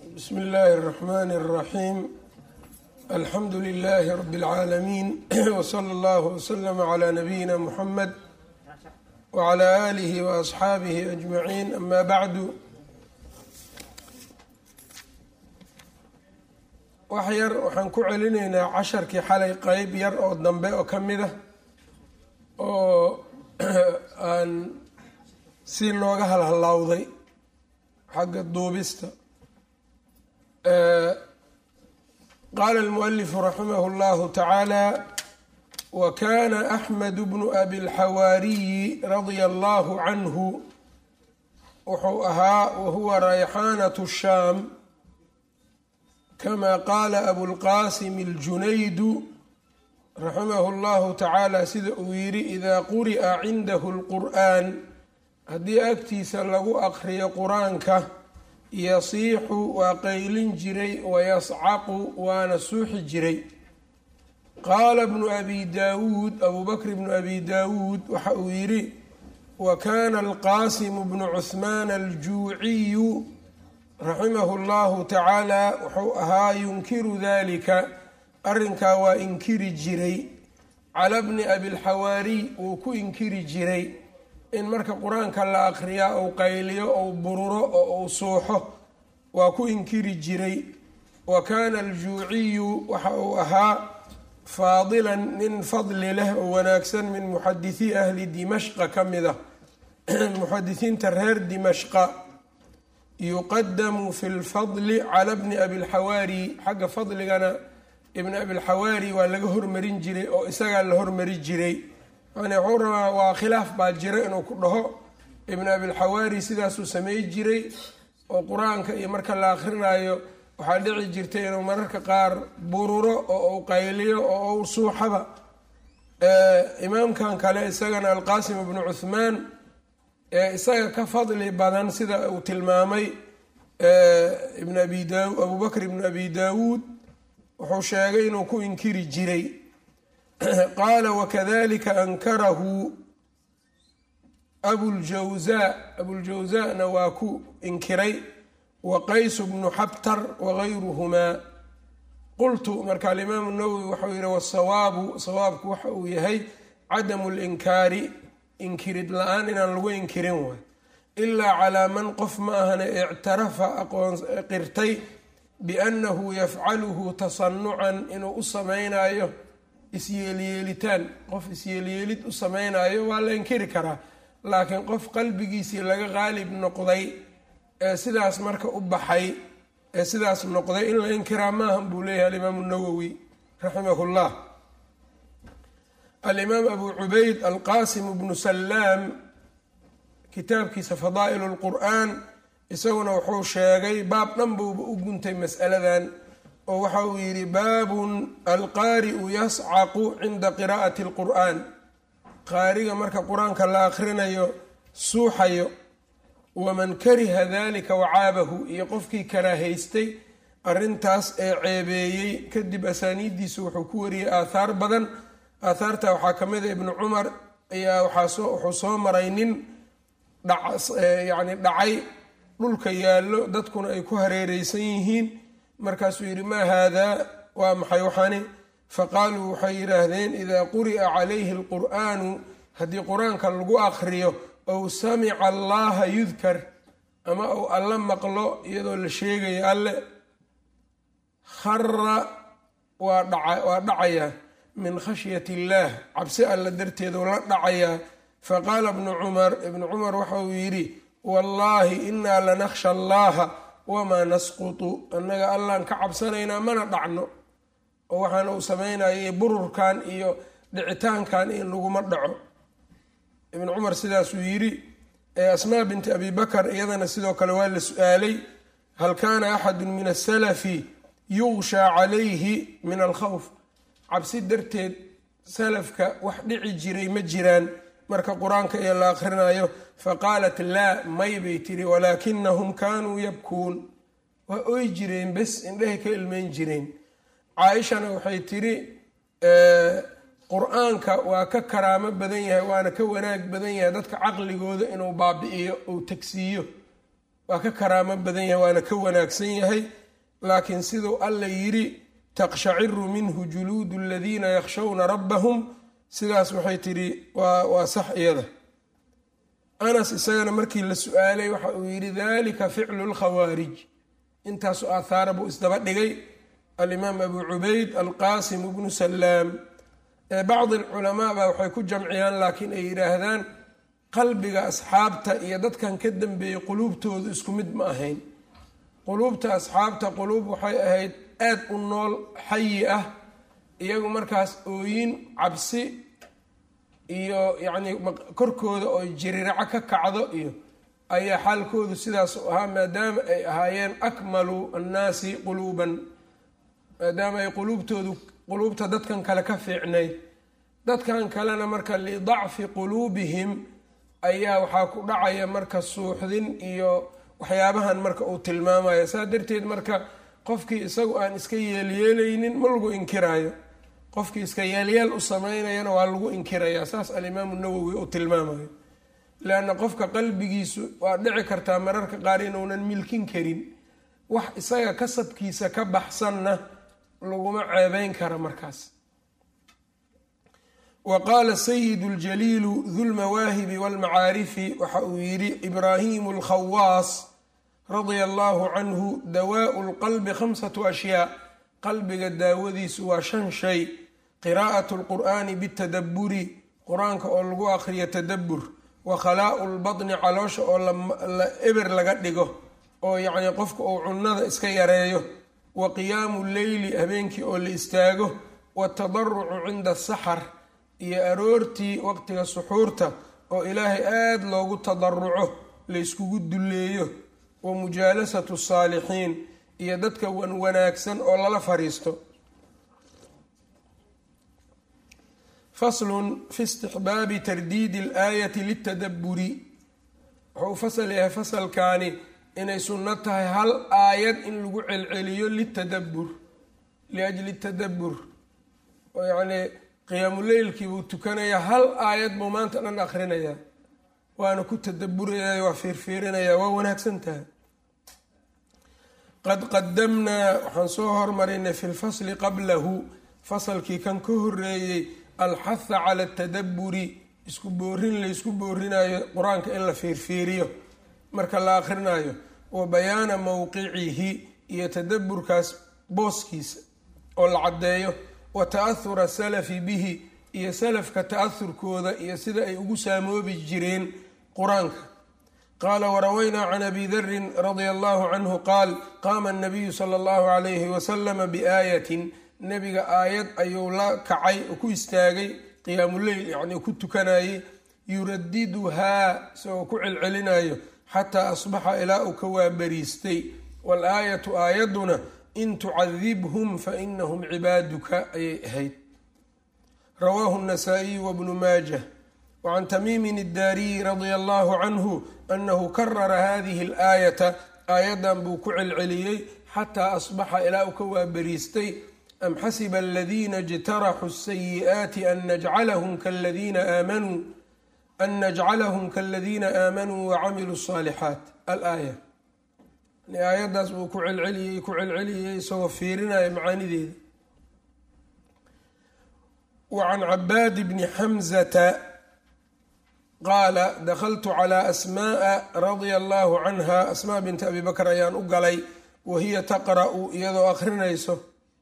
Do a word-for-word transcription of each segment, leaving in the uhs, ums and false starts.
بسم الله الرحمن الرحيم الحمد لله رب العالمين وصلى الله وسلم على نبينا محمد وعلى آله وأصحaabihi أجمعين أما بعد wax yar waxaan ku celinaynaa casharkii xalay qeyb yar oo dambe oo ka mid ah oo aan si nooga halhalawday xagga duubista. qaala almualifu raximah اllahu tacaala wakana axmed bnu abi lxawaariyi radia allahu canhu wuxuu ahaa wahuwa rayxaanatu shaam kama qaala abulqaasim اljunaydu raximahu llahu tacaala sida uu yidhi idaa quri'a cindahu lqur'aan haddii agtiisa lagu aqriyo qur-aanka yasiixu waa qaylin jiray wayascaqu waana suuxi jiray. qaala bnu abi daawuud abuu bakr bnu abi daawuud waxa uu yidhi wa kana alqaasimu bnu cuhmaan aljuuciyu raximahu llahu tacaala wuxuu ahaa yunkiru dalika arrinkaa waa inkiri jiray cala bni abilxawaariy wuu ku inkiri jiray in marka qur-aanka la aqriyaa ou qayliyo ou bururo oo uu suuxo waa ku inkiri jiray. wa kaana aljuuciyu waxa uu ahaa faadilan nin fadli leh oo wanaagsan min muxadithii ahli dimashqa ka mid ah muxadisiinta reer dimashqa yuqadamu fi lfadli cala bni abilxawaari xagga fadligana ibni abilxawaari waa laga hormarin jiray oo isagaa la hormari jiray. yani wuxuu rabaa waa khilaaf baa jira inuu ku dhaho ibn abilxawaari sidaasuu samey jiray oo qur-aanka iyo marka la akrinaayo waxaa dhici jirtay inuu mararka qaar bururo oo uu qayliyo oo uu suuxaba. imaamkan kale isagana alqaasim ibnu cuhmaan ee isaga ka fadli badan sida uu tilmaamay ibn abi da abuu bakr ibnu abi daawuud wuxuu sheegay inuu ku inkiri jiray. qaala wakadalika ankarahu abuljawza abuljawzana waa ku inkiray wa qaysu bnu xabtar wagayruhumaa. qultu marka alimaamu nawowi waxau yihi wasawaabu sawaabku waxa uu yahay cadamu linkaari inkirid la-aan inaan lagu inkirin waay ilaa calaa man qof ma ahane ictarafa aqoon qirtay biannahu yafcaluhu tasanucan inuu u samaynayo isyeelyeelitaan qof isyeelyeelid u samaynayo waa la inkiri karaa laakiin qof qalbigiisii laga qaalib noqday ee sidaas marka u baxay ee sidaas noqday in la inkiraa maahan buu leeyahay alimaamu nawowi raximahu llah. alimaam abu cubayd alqaasim bnu salaam kitaabkiisa fadaa'il lqur'aan isaguna wuxuu sheegay baab dhan buuba u guntay mas'aladan oo waxa uu yidhi baabun alqaari'u yascaqu cinda qiraa'ati alqur'aan qaariga marka qur-aanka la akhrinayo suuxayo waman kariha dalika wacaabahu iyo qofkii karaahaystay arrintaas ee ceebeeyey kadib asaaniiddiisu wuxuu ku wariyey aathaar badan. aathaarta waxaa ka mid a ibnu cumar ayaa waxaa wuxuu soo maray nin yani dhacay dhulka yaallo dadkuna ay ku hareereysan yihiin markaasuu yidhi maa haadaa waa maxay waxani faqaaluu waxay yidhaahdeen idaa quri'a calayhi alqur'aanu haddii qur-aanka lagu aqriyo ow samica allaha yudkar ama ou alla maqlo iyadoo la sheegayo alle khara waa waa dhacayaa min khashyati illaah cabsi alla darteedu la dhacayaa. faqaala ibnu cumar ibnu cumar waxa uu yidhi wallaahi inaa lanakhsha allaha wamaa nasqutu annaga allaan ka cabsanaynaa mana dhacno oo waxaana uu sameynayay bururkan iyo dhicitaankan in laguma dhaco. ibnu cumar sidaasuu yidhi. asmaa binti abi bakar iyadana sidoo kale waa la su-aalay hal kaana axadu min asalafi yugshaa calayhi min alkhawf cabsi darteed salafka wax dhici jiray ma jiraan marka qur-aanka iyo la akhrinayo faqaalat laa may bay tiri walaakinahum kaanuu yabkuun waa oy jireen bes indhahay ka ilmeyn jireen. caaishana waxay tiri qur-aanka waa ka karaamo badan yahay waana ka wanaag badan yahay dadka caqligooda inuu baabi'iyo ou tagsiiyo waa ka karaamo badan yahay waana ka wanaagsan yahay laakiin siduu alla yidhi taqshaciru minhu juluudu aladiina yakhshawna rabbahum, sidaas waxay tidhi waa waa sax iyada. anas isagana markii la su-aalay waxa uu yidhi dalika ficlu lkhawaarij, intaasu aathaara buu isdaba dhigay alimaam abu cubayd alqaasim bnu salaam. bacdi alculamaa baa waxay ku jamciyaan laakiin ay yidhaahdaan qalbiga asxaabta iyo dadkan ka dambeeyey quluubtoodu isku mid ma ahayn. quluubta asxaabta quluub waxay ahayd aad u nool xayi ah, iyagu markaas ooyin cabsi iyo yacnii korkooda oo jiriraco ka kacdo iyo ayaa xaalkoodu sidaas u ahaa, maadaama ay ahaayeen akmalu annaasi quluuban, maadaama ay quluubtoodu quluubta dadkan kale ka fiicnayd. dadkan kalena marka lidacfi quluubihim ayaa waxaa ku dhacaya marka suuxdin iyo waxyaabahan marka uu tilmaamaya. saa darteed marka qofkii isagu aan iska yeelyeelaynin ma lagu inkiraayo, qofkii iska yeelyeel u samaynayana waa lagu inkirayaa. saas alimaamu nawowi uu tilmaamayo. leanna qofka qalbigiisu waa dhici kartaa mararka qaar inuunan milkin karin, wax isaga kasabkiisa ka baxsanna laguma ceebeyn kara markaas. wa qaala sayid ljaliilu dulmawaahibi walmacaarifi, waxa uu yidhi ibraahimu alkhawaas radia allahu canhu, dawaau lqalbi khamsatu ashyaa, qalbiga daawadiisu waa shan shay: qiraa'atu lqur'aani bitadaburi, qur-aanka oo lagu akhriyo tadabur, wa khalaa'u lbatni, caloosha oo la eber laga dhigo oo yacnii qofka uu cunnada iska yareeyo, wa qiyaamu leyli, habeenkii oo la istaago, watadarucu cinda asaxar, iyo aroortii waqtiga suxuurta oo ilaahay aada loogu tadaruco layskugu dulleeyo, wa mujaalasatu saalixiin, iyo dadka wan wanaagsan oo lala fariisto. faslun fi istixbaabi tardiidi alaayati litadaburi, wuxuu fasal yahay fasalkaani inay sunno tahay hal aayad in lagu celceliyo litadabur, liajli tadabur. oo yacnii qiyaamuleylkii buu tukanayaa, hal aayad buu maanta dhan akhrinayaa, waana ku tadaburaya, waa fiirfiirinaya, waa wanaagsan tahay. qad qadamnaa, waxaan soo hormarinay fi lfasli qablahu, fasalkii kan ka horeeyey, alxaha cala atadaburi, isku boorin laysku boorinayo qur-aanka in la fiirfiiriyo marka la akhrinayo, wa bayaana mowqicihi, iyo tadaburkaas booskiisa oo la caddeeyo, wa ta'ahura salafi bihi, iyo salafka ta'ahurkooda iyo sida ay ugu saamoobi jireen qur-aanka. qaala warawaynaa can abi darin radia allahu canhu qaal qaama anabiyu sala allahu calayhi wasalama biaayatin, nebiga aayad ayuu la kacay oo ku istaagay qiyaamuleyl, yacnii ku tukanayey, yuradiduhaa, isagoo ku celcelinayo, xataa asbaxa ilaa uu ka waabariistay. waalaayatu aayaduna in tucadibhum fainahum cibaaduka ayay ahayd. rawaahu النasaaئiyu wbnu maajah. wacan tamiimin الdaariyi radia allahu canhu anahu karara hadihi اlaayata, aayadan buu ku celceliyey xataa asbaxa ilaa uu ka waabariistay. am xasiba aladiina اjtaraxuu الsayi'aati an najcalahum kaladiina aamanuu an najcalahum kaladiina aamanuu wacamiluu الصaalixaat alaaya. aayaddaas buu ku celceliyey ku celceliyey isagoo fiirinaya macaanideeda. wa can cabaad bni xamzata qaala dakaltu calaa asmaaa radia allahu canha, asmaa binta abi bakr ayaan u galay, wa hiya taqra'u, iyadoo akhrinayso.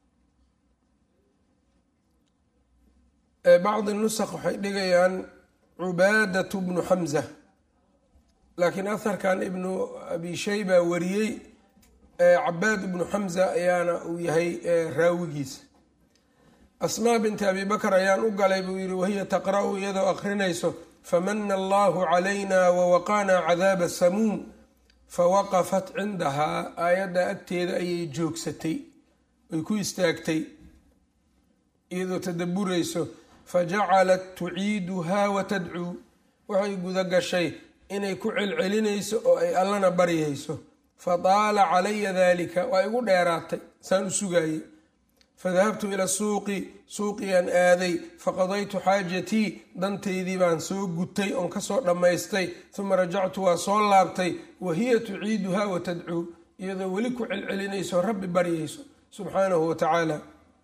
bacdi nusakh waxay dhigayaan cubaadatu bnu xamza, laakiin aharkan ibnu abi shayba wariyey, cabaad ibnu xamza ayaana uu yahay raawigiisa. asmaa binti abi bakr ayaan u galay buu yihi, wahiya taqra'u, iyadoo akhrinayso, famana allahu calayna wawaqaanaa cadaaba samuum, fawaqafat cindahaa, aayadda agteeda ayay joogsatay, ay ku istaagtay iyadoo tadaburayso. fajacalat tuciiduhaa watadcuu, waxay guda gashay inay ku celcelinayso oo ay allana baryayso. fataala calaya dalika, waa igu dheeraatay saan u sugaayey. fadahabtu ila suuqi, suuqiyaan aaday, faqadaytu xaajatii, dantaydii baan soo gutay oon kasoo dhammaystay. uma rajactu waa soo laabtay, wahiya tuciiduhaa watadcuu, iyadoo weli ku celcelinayso rabbi baryayso subxaanahu wa tacaala.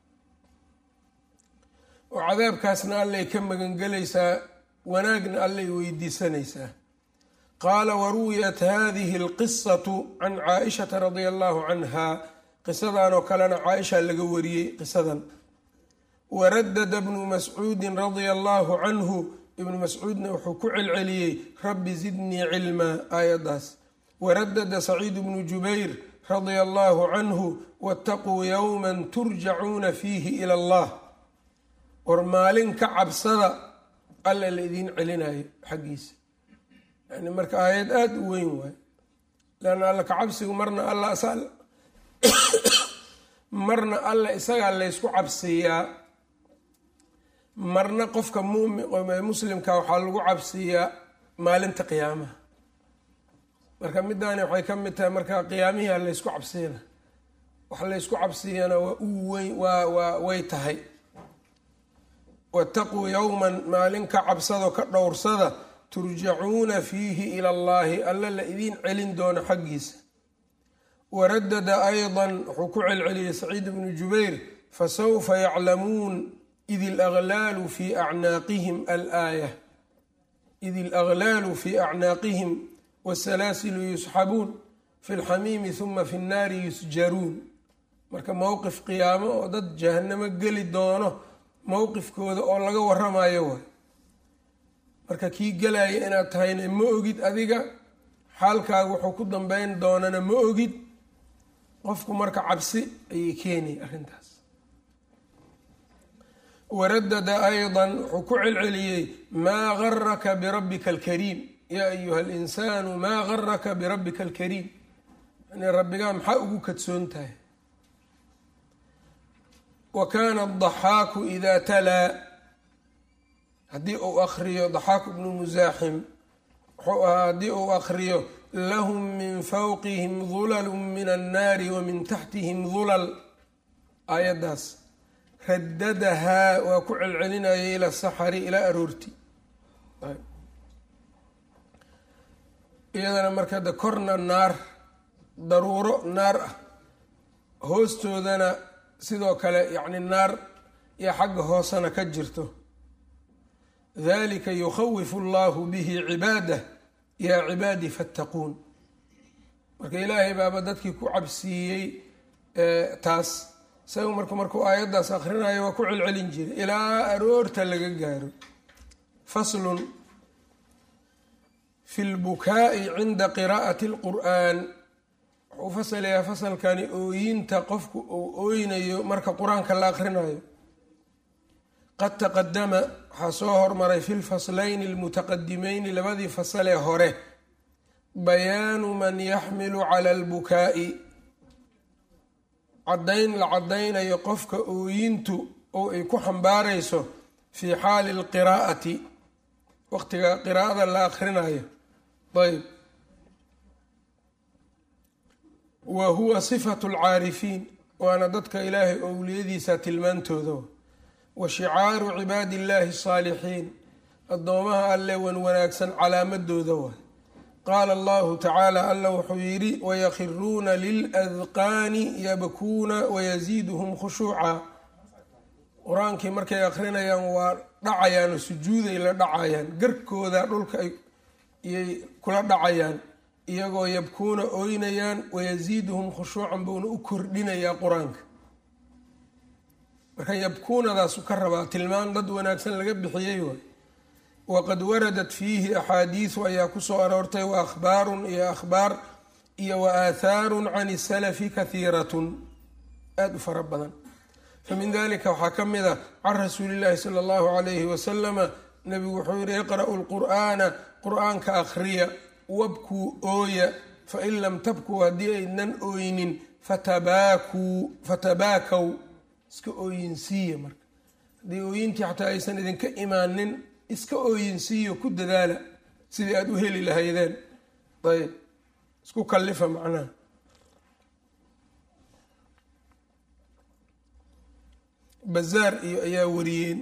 oo cadaabkaasna allay ka magangelaysaa, wanaagna allay weydiisanaysaa. qaala waruwiyat hadihi alqisatu can caaishata radia allahu canha, qisadan oo kalena caaisha laga wariyey qisadan. waradada bnu mascuudin radia allahu canhu, ibnu mascuudna wuxuu ku celceliyey rabbi zidnii cilmaa aayaddaas. waradada saciid bnu jubayr radia allahu canhu waataquu yowma turjacuuna fiihi ila allah, war maalin ka cabsada alla la idiin celinayo xaggiisa. yani marka aayad aada u weyn waayo, leanna alla ka cabsigu marna alla marna alla isagaa laysku cabsiiyaa, marna qofka muslimka waxaa lagu cabsiiyaa maalinta qiyaamaha. marka midaani waxay ka mid tahay marka qiyaamihii laysku cabsiyana, wax laysku cabsiyana waa u weyn waa waa way tahay. waataquu yowman maalin ka cabsado ka dhowrsada turjacuuna fiihi ila allahi, alla la idiin celin doono xaggiisa. waradada aydan wuxuu ku celceliyey saciid bnu jubayr fasawfa yaclamuun id ilaglaalu fi acnaaqihim alaaya id ilaglaalu fi acnaaqihim wasalaasilu yusxabuun fi lxamiimi huma fi nnaari yusjaruun. marka mowqif qiyaamo oo dad jahanamo geli doono mowqifkooda oo laga waramayo waay. marka kii gelaya inaad tahayna ma ogid, adiga xaalkaaga wuxuu ku dambeyn doonana ma ogid. qofku marka cabsi ayay keenay arrintaas. waradada aydan wuxuu ku celceliyey maa garaka birabbika alkariim, yaa ayuha alinsaanu maa garaka birabbika alkariim, yani rabbigaa maxaa ugu kadsoon tahay. wa kaana adaxaaku idaa talaa, haddii uu akriyo daxaaku bnu musaaxim wuxuu ahaa haddii uu akriyo lahum min fawqihim dulalu min annaari wa min taxtihim dulal, aayaddaas radadahaa waa ku celcelinayay ila saxari ilaa aroorti. iyadana marka de korna naar daruuro naar ah, hoostoodana sidoo kale yacni naar iyo xagga hoosena ka jirto. dalika yukhawifu allahu bihi cibaadah yaa cibaadii fattaquun. marka ilaahay baaba dadkii ku cabsiiyey taas. isaga marku markuu aayaddaas akrinayo waa ku celcelin jiray ilaa aroorta laga gaaro. faslun fi lbukaa'i cinda qiraa'ati alqur'aan, wuxuu fasalayaa fasalkani ooyinta qofku uu ooynayo marka qur-aanka la akrinayo. qad taqadama waxaa soo hormaray fi lfaslayni almutaqadimeyni, labadii fasalee hore, bayaanu man yaxmilu cala albukaa'i, caddayn la caddaynayo qofka ooyintu oo ay ku xambaarayso fii xaali alqiraa'ati, waqtiga qiraa'ada la akrinayo. ayb wa huwa sifatu alcaarifiin, waana dadka ilaahay owliyadiisa tilmaantooda. wa shicaaru cibaadi illaahi asaalixiin, addoomaha alle wan wanaagsan calaamadooda waay. qaala allahu tacaala, alla wuxuu yidhi wayakhiruuna liladqaani yabkuuna wayasiiduhum khushuuca. qur-aankii markay akrinayaan waa dhacayaan oo sujuuday la dhacayaan, garkooda dhulka ayay kula dhacayaan, iyagoo yabkuuna ooynayaan, wayasiiduhum khushuucan buuna u kordhinayaa qur-aanka. marka yabkuunadaasu ka rabaa tilmaan dad wanaagsan laga bixiyey waay. waqad waradat fiihi axaadiisu ayaa kusoo aroortay, wa akhbaarun iyo akhbaar iyo wa aathaarun can isalafi kahiiratun, aada u fara badan. famin dalika waxaa ka mid a can rasuuli llaahi sala allahu calayhi wasalama, nabigu wuxuu yihi iqra'u lqur'aana, qur-aanka akhriya, wabkuu ooya, fain lam tabkuu haddii aydnan ooynin fatabaakuu fatabaakaw, iska ooyinsiiya. marka haddii ooyintii xataa aysan idinka imaanin, iska ooyinsiiyo ku dadaala sidii aada u heli lahaydeen. ayb isku kallifa macnaha. bazaar iyo ayaa wariyeen.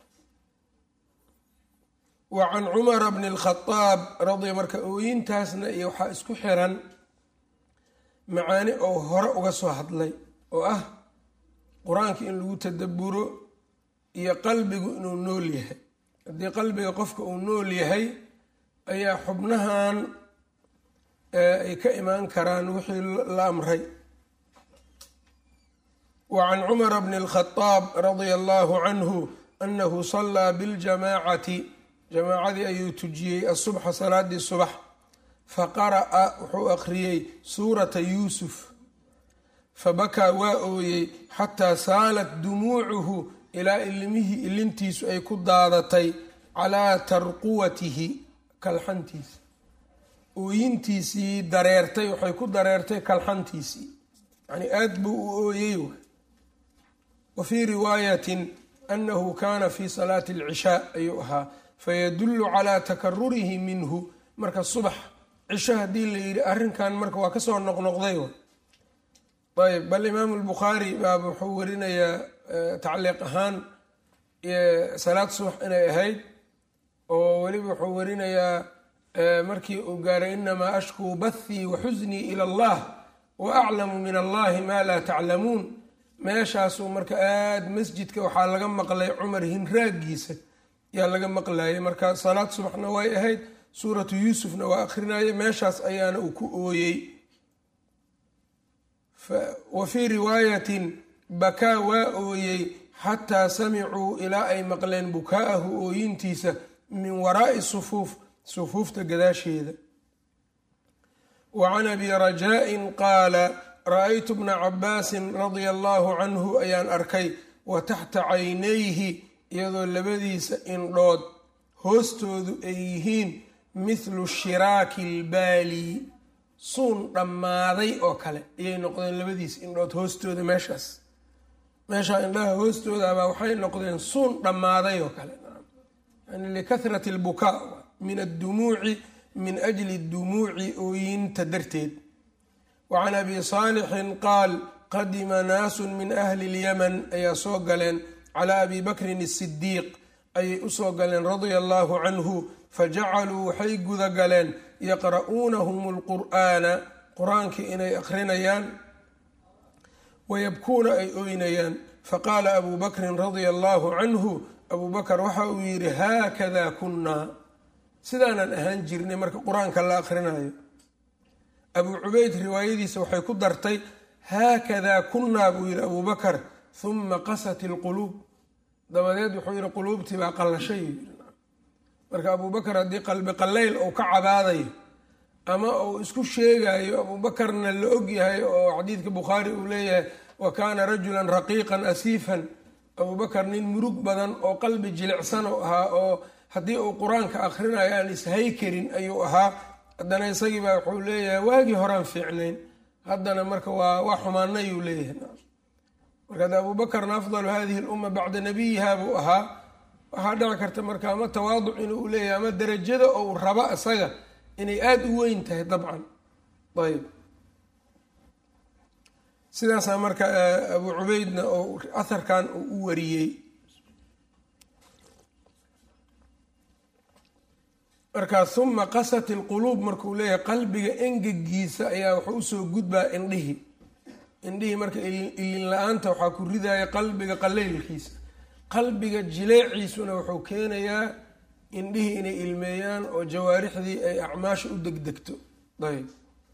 wa can cumara bni alkhadaab radia, marka ooyintaasna iyo waxaa isku xiran macaani oo hore uga soo hadlay oo ah qur-aanka in lagu tadabburo iyo qalbigu inuu nool yahay. haddii qalbiga qofka uu nool yahay ayaa xubnahan ay ka imaan karaan wixii la amray. wa can cumara bni alkhadaab radia allahu canhu anahu sallaa biljamaacati jamaacadii ayuu tujiyey asubxa salaadii subax faqara'a wuxuu akhriyey suurata yuusuf fabakaa waa ooyey xataa saalat dumuucuhu ilaa ilmihii ilintiisu ay ku daadatay calaa tarquwatihi kalxantiisi, ooyintiisii dareertay waxay ku dareertay kalxantiisii, yani aada buu u ooyey. wa fii riwaayatin annahu kaana fi salaati alcishaa ayuu ahaa fayadullu calaa takarurihi minhu. marka subax cisho haddii la yidhi arrinkan marka waa kasoo noqnoqday. ayb bal imaamu lbukhaari baaba wuxuu warinayaa tacliiq ahaan salaad subax inay ahayd oo weliba wuxuu warinayaa markii uu gaaray inamaa ashkuu bathii wa xusnii ila allah wa aclamu min allahi maa laa taclamuun. meeshaasuu marka aada masjidka waxaa laga maqlay cumar hinraagiisa yaa laga maqlayay. marka salaad subaxna way ahayd, suuratu yuusufna waa akrinaya, meeshaas ayaana uu ku ooyey. wa fii riwaayatin bakaa waa ooyey xataa samicuu ilaa ay maqleen bukaa'ahu ooyintiisa min waraa'i sufuuf sufuufta gadaasheeda. wa can abi rajaa'in qaala ra-aytu bna cabaasin radia allahu canhu ayaan arkay wa taxta caynayhi iyadoo labadiisa indhood hoostoodu ay yihiin mithlu shiraaki ilbaali, suun dhammaaday oo kale ayay noqdeen labadiisa indhood hoostooda. meeshaas meeshaa indhaha hoostoodabaa waxay noqdeen suun dhammaaday oo kale, yani likahrati albukaa min addumuuci min ajli dumuuci ooyinta darteed. wa can abi saalixin qaal qadima naasun min ahli lyaman ayaa soo galeen calaa abi bakrin asidiiq ayay usoo galeen radia allahu canhu fajacaluu waxay guda galeen yaqra'uunahum alqur'aana qur-aankii inay akrinayaan wayabkuuna ay oynayaan. faqaala abu bakrin radia allahu canhu abu bakr waxa uu yidhi haakada kunnaa, sidaanaan ahaan jirnay marka qur-aanka la akrinayo. abuu cubayd riwaayadiisa waxay ku dartay haakadaa kunnaa buu yidhi abuu bakar huma qasat ilquluub, dabadeed wuxuu yidhi quluubtii baa qallashay. marka abuu bakar haddii qalbi qallayl uu ka cabaadayo ama uu isku sheegayo, abuu bakarna la og yahay oo xadiidka bukhaari uu leeyahay wa kaana rajulan raqiiqan asiifan, abuu bakar nin murug badan oo qalbi jilicsan u ahaa oo haddii uu qur-aanka akhrinayo aan ishay karin ayuu ahaa. haddana isagii baa wuxuu leeyahay waagii horaan fiicnayn, haddana marka waa waa xumaanayuu leeyahay. marka de abuu bakarna afdalu hadihi lumma bacda nabiyiha buu ahaa. waxaa dhici karta marka ama tawaaduc inuu leeyahay ama darajada ou raba isaga inay aada u weyn tahay dabcan. ayb sidaasaa marka abuu cubaydna oo aharkan uu u wariyey. markaa huma qasat ilquluub markuu leeyahay qalbiga engegiisa ayaa wuxuu usoo gudbaa indhihii indhihii marka ilin la-aanta waxaa ku ridaya qalbiga qalaylkiisa, qalbiga jileeciisuna wuxuu keenayaa indhihii inay ilmeeyaan oo jawaarixdii ay acmaasha u degdegto. ayb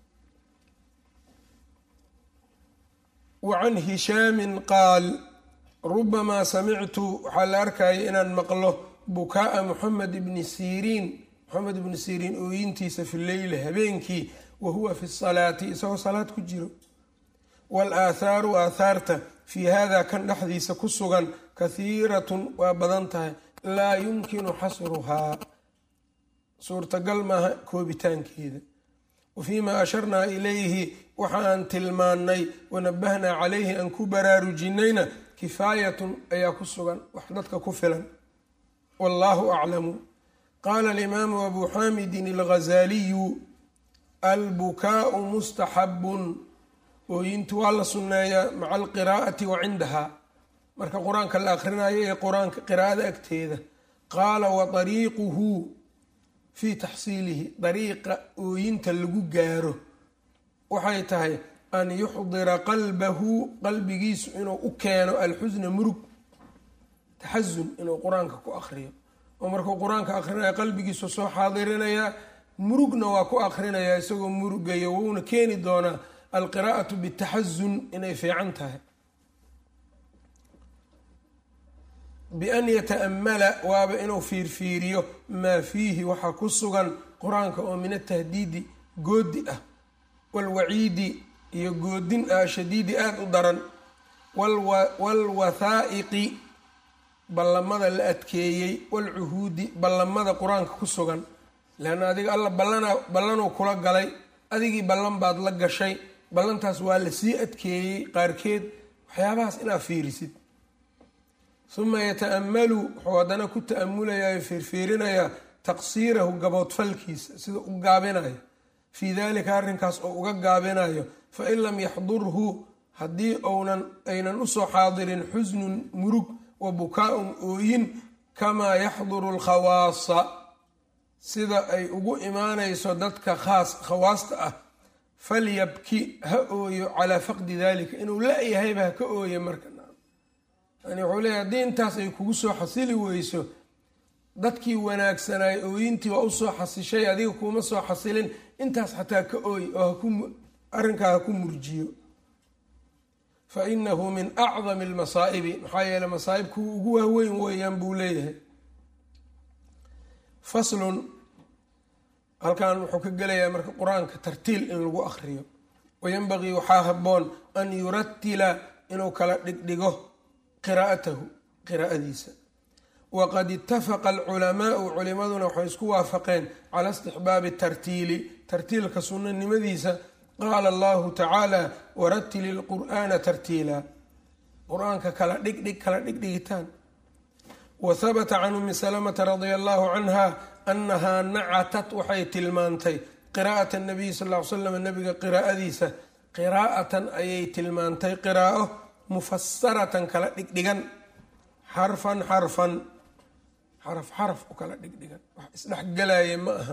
wa can hishaamin qaal rubamaa samictu waxaa la arkaya inaan maqlo bukaa'a muxamed ibni siriin moxamed ibni siriin ooyintiisa fi leyli habeenkii wa huwa fi salaati isagoo salaad ku jiro. waalaaathaaru aathaarta fii hada kan dhexdiisa ku sugan kahiiratun waa badan tahay laa yumkinu xasruhaa, suurtagal maaha koobitaankeeda. wa fiimaa asharnaa ilayhi waxa aan tilmaannay wanabahnaa calayhi aan ku baraarujinayna kifaayatun ayaa ku sugan, wax dadka ku filan. wallaahu aclamu. qaala alimaamu abuu xaamidin alghazaaliyu albukaau mustaxabun, ooyintu waa la sunneeyaa maca alqiraa'ati wa cindaha, marka qur-aanka la akhrinayo ee qur-aanka qiraa'ada agteeda. qaala wa dariiquhu fii taxsiilihi, dariiqa ooyinta lagu gaaro waxay tahay an yuxdira qalbahu qalbigiisu inuu u keeno alxusna murug taxasun inuu qur-aanka ku akriyo oo markuu qur-aanka akrinaya qalbigiisu soo xaadirinayaa murugna waa ku akrinayaa isagoo murugaya wuuna keeni doonaa alqiraa'atu bitaxasun inay fiican tahay bian yata'amala waaba inuu fiirfiiriyo maa fiihi waxaa ku sugan qur-aanka oo min atahdiidi goodi ah walwaciidi iyo goodin ah shadiidi aada u daran walwathaa'iqi ballamada la adkeeyey walcuhuudi ballamada qur-aanka ku sugan leanna adiga alla ballana ballanuu kula galay adigii ballan baad la gashay ballantaas waa lasii adkeeyey qaarkeed waxyaabahaas inaad fiirisid uma yata'amalu wuxuu haddana ku ta'amulayaa fiirfiirinayaa taqsiirahu gaboodfalkiisa sida u gaabinayo fii dalika arrinkaas oo uga gaabinayo fain lam yaxdurhu haddii ounan aynan usoo xaadirin xusnun murug wa bukaa-un ooyin kamaa yaxduru alkhawaasa sida ay ugu imaanayso dadka khaas khawaasta ah falyabki ha ooyo calaa faqdi dalika inuu la-yahayba ha ka ooye marka yani wuxuu leeyahy haddii intaas ay kugu soo xasili weyso dadkii wanaagsanay ooyintii waa usoo xasishay adiga kuuma soo xasilin intaas xataa ka ooy oo haku arrinkaa ha ku murjiyo fa inahu min acdami almasaa'ibi maxaa yeeley masaa'ib kuwa ugu waaweyn weeyaan buu leeyahay faslun halkan wuxuu ka gelayaa marka qur-aanka tartiil in lagu akriyo wayanbagii waxaa haboon an yuratila inuu kala dhigdhigo qiraa'atahu qiraa'adiisa waqad itafaqa alculamaau culimaduna waxay isku waafaqeen cala istixbaabi tartiili tartiilka sunnanimadiisa qaala allahu tacaala waratili ilqur'aana tartiila qur-aanka kala dhigdhig kala dhigdhigitaan wa habata can ummi salamata radia allahu canha annahaa nacatat waxay tilmaantay qiraa'ata nabiyi sal ll ly slam nabiga qiraa'adiisa qiraa'atan ayay tilmaantay qiraa'o mufasaratan kala dhigdhigan xarfan xarfan xaraf xaraf u kala dhigdhigan wax isdhexgalaya ma aha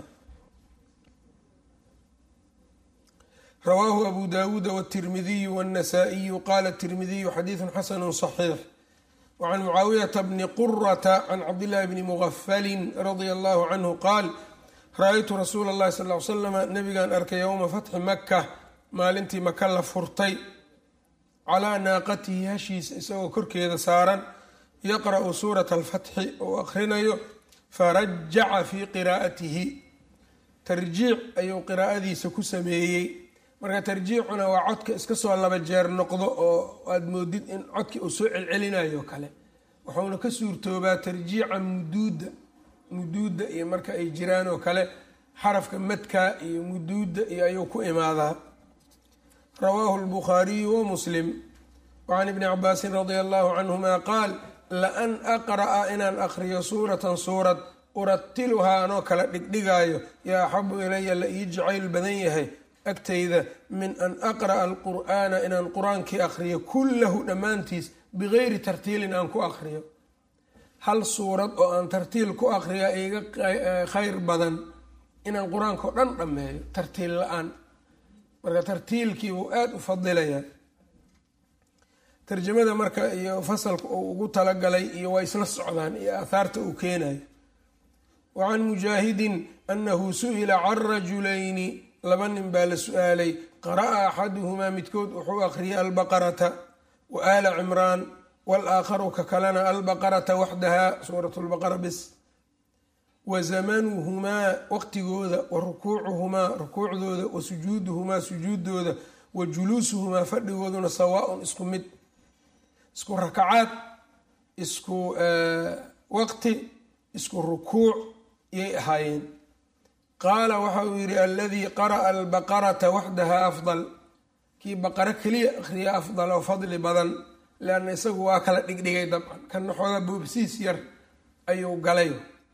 rawaahu abu dawuuda wاtirmidiyu wالnasaa-iyu qaala tirmidiyu xadiidu xasanu صaxiix wacan mucaawiyata bni qurata can cabdillahi bni mugafalin radia allahu canhu qaal ra-aytu rasuula اllahi sal ly slama nabigaan arkay yowma fatxi maka maalintii maka la furtay calaa naaqatihi hashiisa isagoo korkeeda saaran yaqra'u suurata alfatxi ou akhrinayo farajaca fii qiraa'atihi tarjiic ayuu qiraa'adiisa ku sameeyey marka tarjiicuna waa codka iska soo laba jeer noqdo oo aada moodid in codkii uu soo celcelinayo kale wuxuuna ka suurtoobaa tarjiica muduuda muduuda iyo marka ay jiraan oo kale xarafka madka iyo muduuda iyo ayuu ku imaadaa rawaahu lbukhaariyu wamuslim wacan ibni cabaasin radia allahu canhuma qaal laan aqra'a inaan akriyo suuratan suurad uratiluhaa anoo kala dhigdhigaayo yaa axabu ilaya la ii jacayl badan yahay agtayda min an aqra'a alqur'aana inaan qur-aankii akriyo kullahu dhammaantiis bigayri tartiilin aan ku akriyo hal suurad oo aan tartiil ku akriya iga khayr badan inaan qur-aanka o dhan dhammeeyo tartiil la-aan marka tartiilkii buu aada u fadilayaa tarjamada marka iyo fasalka uu ugu talagalay iyo waa isla socdaan iyo aahaarta uu keenayo wacan mujaahidin annahu su-ila can rajulayni laba nin baa la su-aalay qara'a axaduhumaa midkood wuxuu akhriyay albaqarata wa aala cimraan walaakharu ka kalena albaqarata waxdaha suurat lbaqara bis wa zamanuhumaa waqtigooda wa rukuucuhumaa rukuucdooda wa sujuuduhumaa sujuudooda wa juluusuhumaa fadhigooduna sawaaun isku mid isku rakacaad isku waqti isku rukuuc yay ahaayeen qaala waxa uu yidhi aladii qara'a albaqarata waxdaha afdal kii baqaro keliya akhriya afdal oo fadli badan leanna isagu waa kala dhigdhigay dabcan kana xooga boobsiis yar ayuu galay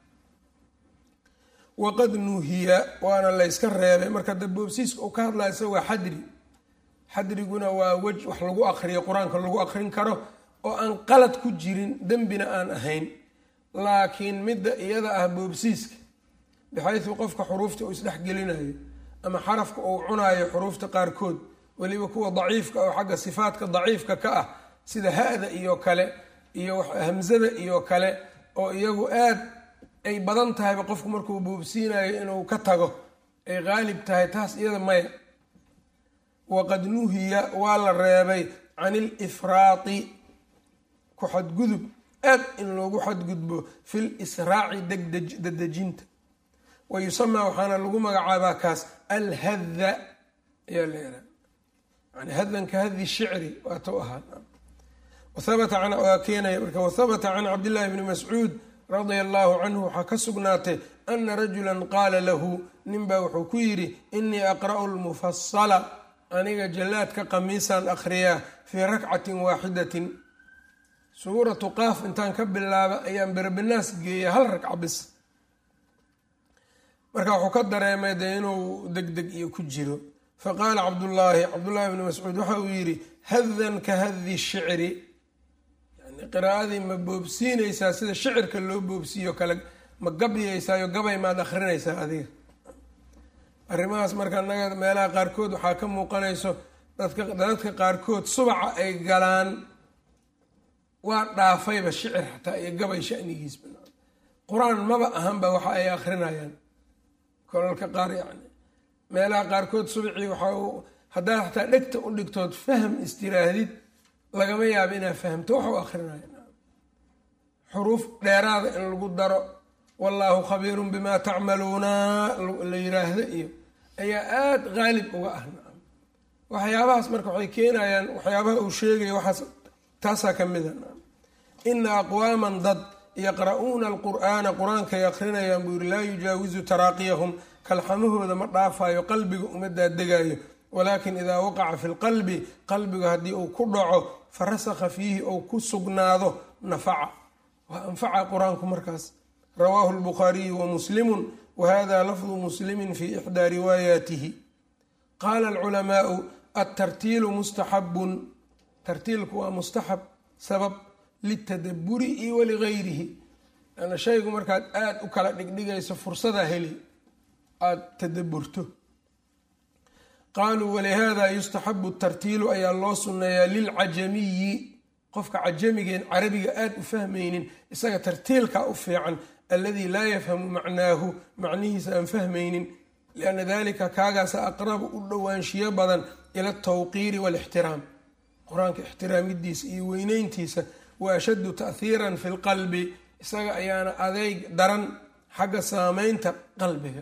waqad nuhiya waana layska reebay marka da boobsiiska uu ka hadlaya isaga waa xadri xadriguna waa wej wax lagu akriyo qur-aanka lagu akrin karo oo aan qalad ku jirin dembina aan ahayn laakiin midda iyada ah boobsiiska bixaysu qofka xuruufta uu isdhexgelinayo ama xarafka uu cunaayo xuruufta qaarkood weliba kuwa daciifka oo xagga sifaadka daciifka ka ah sida ha-da iyo kale iyo hamsada iyo kale oo iyagu aad ay badan tahayba qofku markuu boobsiinayo inuu ka tago ay qaalib tahay taas iyada maya. waqad nuhiya waa la reebay can ilifraati ku xadgudub aad in loogu xadgudbo fi lisraaci dadejinta. wa yusamaa waxaana lagu magacaabaa kaas alhadda ayaa la yihah yani hadan ka hadi shicri waatou ahaa. wahabata waa keenaya marka wahabata can cabdillahi bni mascuud radia allahu canhu waxaa ka sugnaatay ana rajula qaala lahu ninbaa wuxuu ku yidhi inii aqra'u lmufasala aniga jallaadka qamiisaan akhriyaa fii rakcatin waaxidatin suuratu qaaf intaan ka bilaaba ayaan berbinaas geeya hal ragca bis. marka wuxuu ka dareemay dee inuu deg deg iyo ku jiro. faqaala cabdullaahi cabdullaahi bni mascuud waxa uu yidhi hadan ka hadi shicri yani qiraa'adii ma boobsiinaysaa sida shicirka loo boobsiiyo kale ma gabyaysayo gabay maad akhrinaysaa adiga. arrimahaas marka naga meelaha qaarkood waxaa ka muuqanayso dadka dadka qaarkood subaca ay galaan waa dhaafayba shicir xataa iyo gabay shanigiisba qur-aan maba ahanba waxa ay akrinayaan kolalka qaar yani meelaha qaarkood subacii waxaa haddaad xataa dhegta u dhigtood fahm istiraahdid lagama yaabo inaad fahamto waxa u akrinaya xuruuf dheeraada in lagu daro wallaahu khabiirun bimaa tacmaluuna la yiraahdo iyo ayaa aada qaalib uga ah nacam. waxyaabahaas marka waxay keenayaan waxyaabaha uu sheegaya waxaas taasaa ka mida nacam. ina aqwaaman dad yaqra'uuna alqur'aana qur-aankay akrinayaan buu yiri laa yujaawizu taraaqiyahum kalxamahooda ma dhaafayo qalbiga uma daadegaayo walaakin idaa waqaca fi lqalbi qalbiga haddii uu ku dhaco farasakha fiihi ou ku sugnaado nafaca waa anfaca qur-aanku markaas. rawaahu lbukhaariyu wa muslimun wahada lafdu muslimin fi ixdaa riwaayaatihi. qaala alculamaau altartiilu mustaxabun tartiilku waa mustaxab sabab litadaburi iyo waligayrihi ana shaygu markaad aada u kala dhigdhigayso fursadaa heli aada tadaburto. qaaluu walihada yustaxabu tartiilu ayaa loo sunneeyaa lilcajamiyi qofka cajamigeen carabiga aada u fahmaynin isaga tartiilkaa u fiican alladii laa yafhamu macnaahu macnihiisa aan fahmaynin lianna dalika kaagaasa aqrabu u dhowaanshiyo badan ila altawqiiri waalixtiraam qur-aanka ixtiraamidiisa iyo weyneyntiisa wa ashaddu ta'hiiran fi lqalbi isaga ayaana adeyg daran xagga saameynta qalbiga.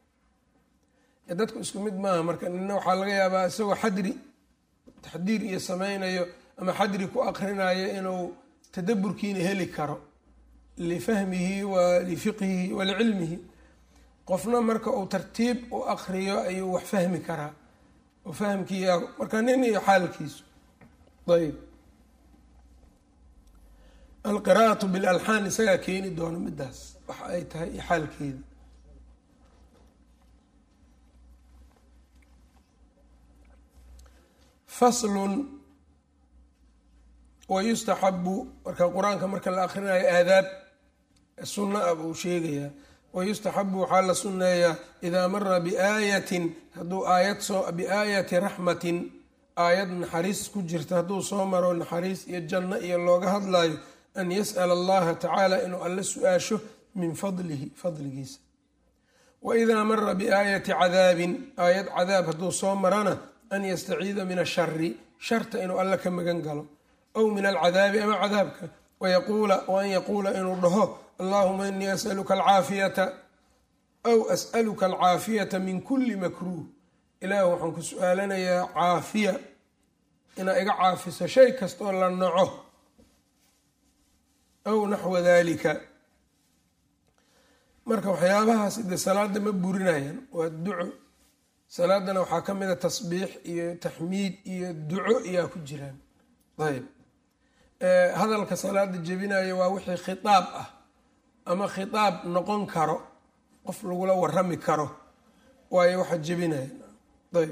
dadku isku mid maaha marka nina waxaa laga yaabaa isagoo xadri taxdiir iyo sameynayo ama xadri ku akrinayo inuu tadaburkiina heli karo lifahmihi wa lifiqhihi wa licilmihi. qofna marka uu tartiib u akriyo ayuu wax fahmi karaa oo fahmkiiya marka nin iyo xaalkiisu. ayb alqiraa'atu bilalxaan isagaa keeni doono midaas waxa ay tahay iyo xaalkeeda. faslun wayustaxabu marka qur-aanka marka la akrinayo aadaab sunna a buu sheegayaa. wayustaxabu waxaa la sunneeyaa idaa mara biaayatin hadduu aayad soo biaayati raxmatin aayad naxariis ku jirta hadduu soo maro naxariis iyo janno iyo looga hadlayo an yas'ala allaha tacaala inuu alla su-aasho min fadlihi fadligiisa. waidaa mara biaayati cadaabin aayad cadaab hadduu soo marana an yastaciida min ashari sharta inuu alla ka magan galo aw min alcadaabi ama cadaabka wayaquula waan yaquula inuu dhaho allahuma inii asaluka alcaafiyata aw as'aluka alcaafiyata min kuli makruuh ilaahu waxaan ku su-aalanayaa caafiya inaa iga caafiso shay kastaoo la naco aw naxwa dalika. marka waxyaabahaas de salaada ma burinayaan waa duco. salaadana waxaa ka mid a tasbiix iyo taxmiid iyo duco iyaa ku jiraan. ayb hadalka salaada jebinayo waa wixii khitaab ah ama khitaab noqon karo qof lagula warami karo waayo waxa jebinaya. ayb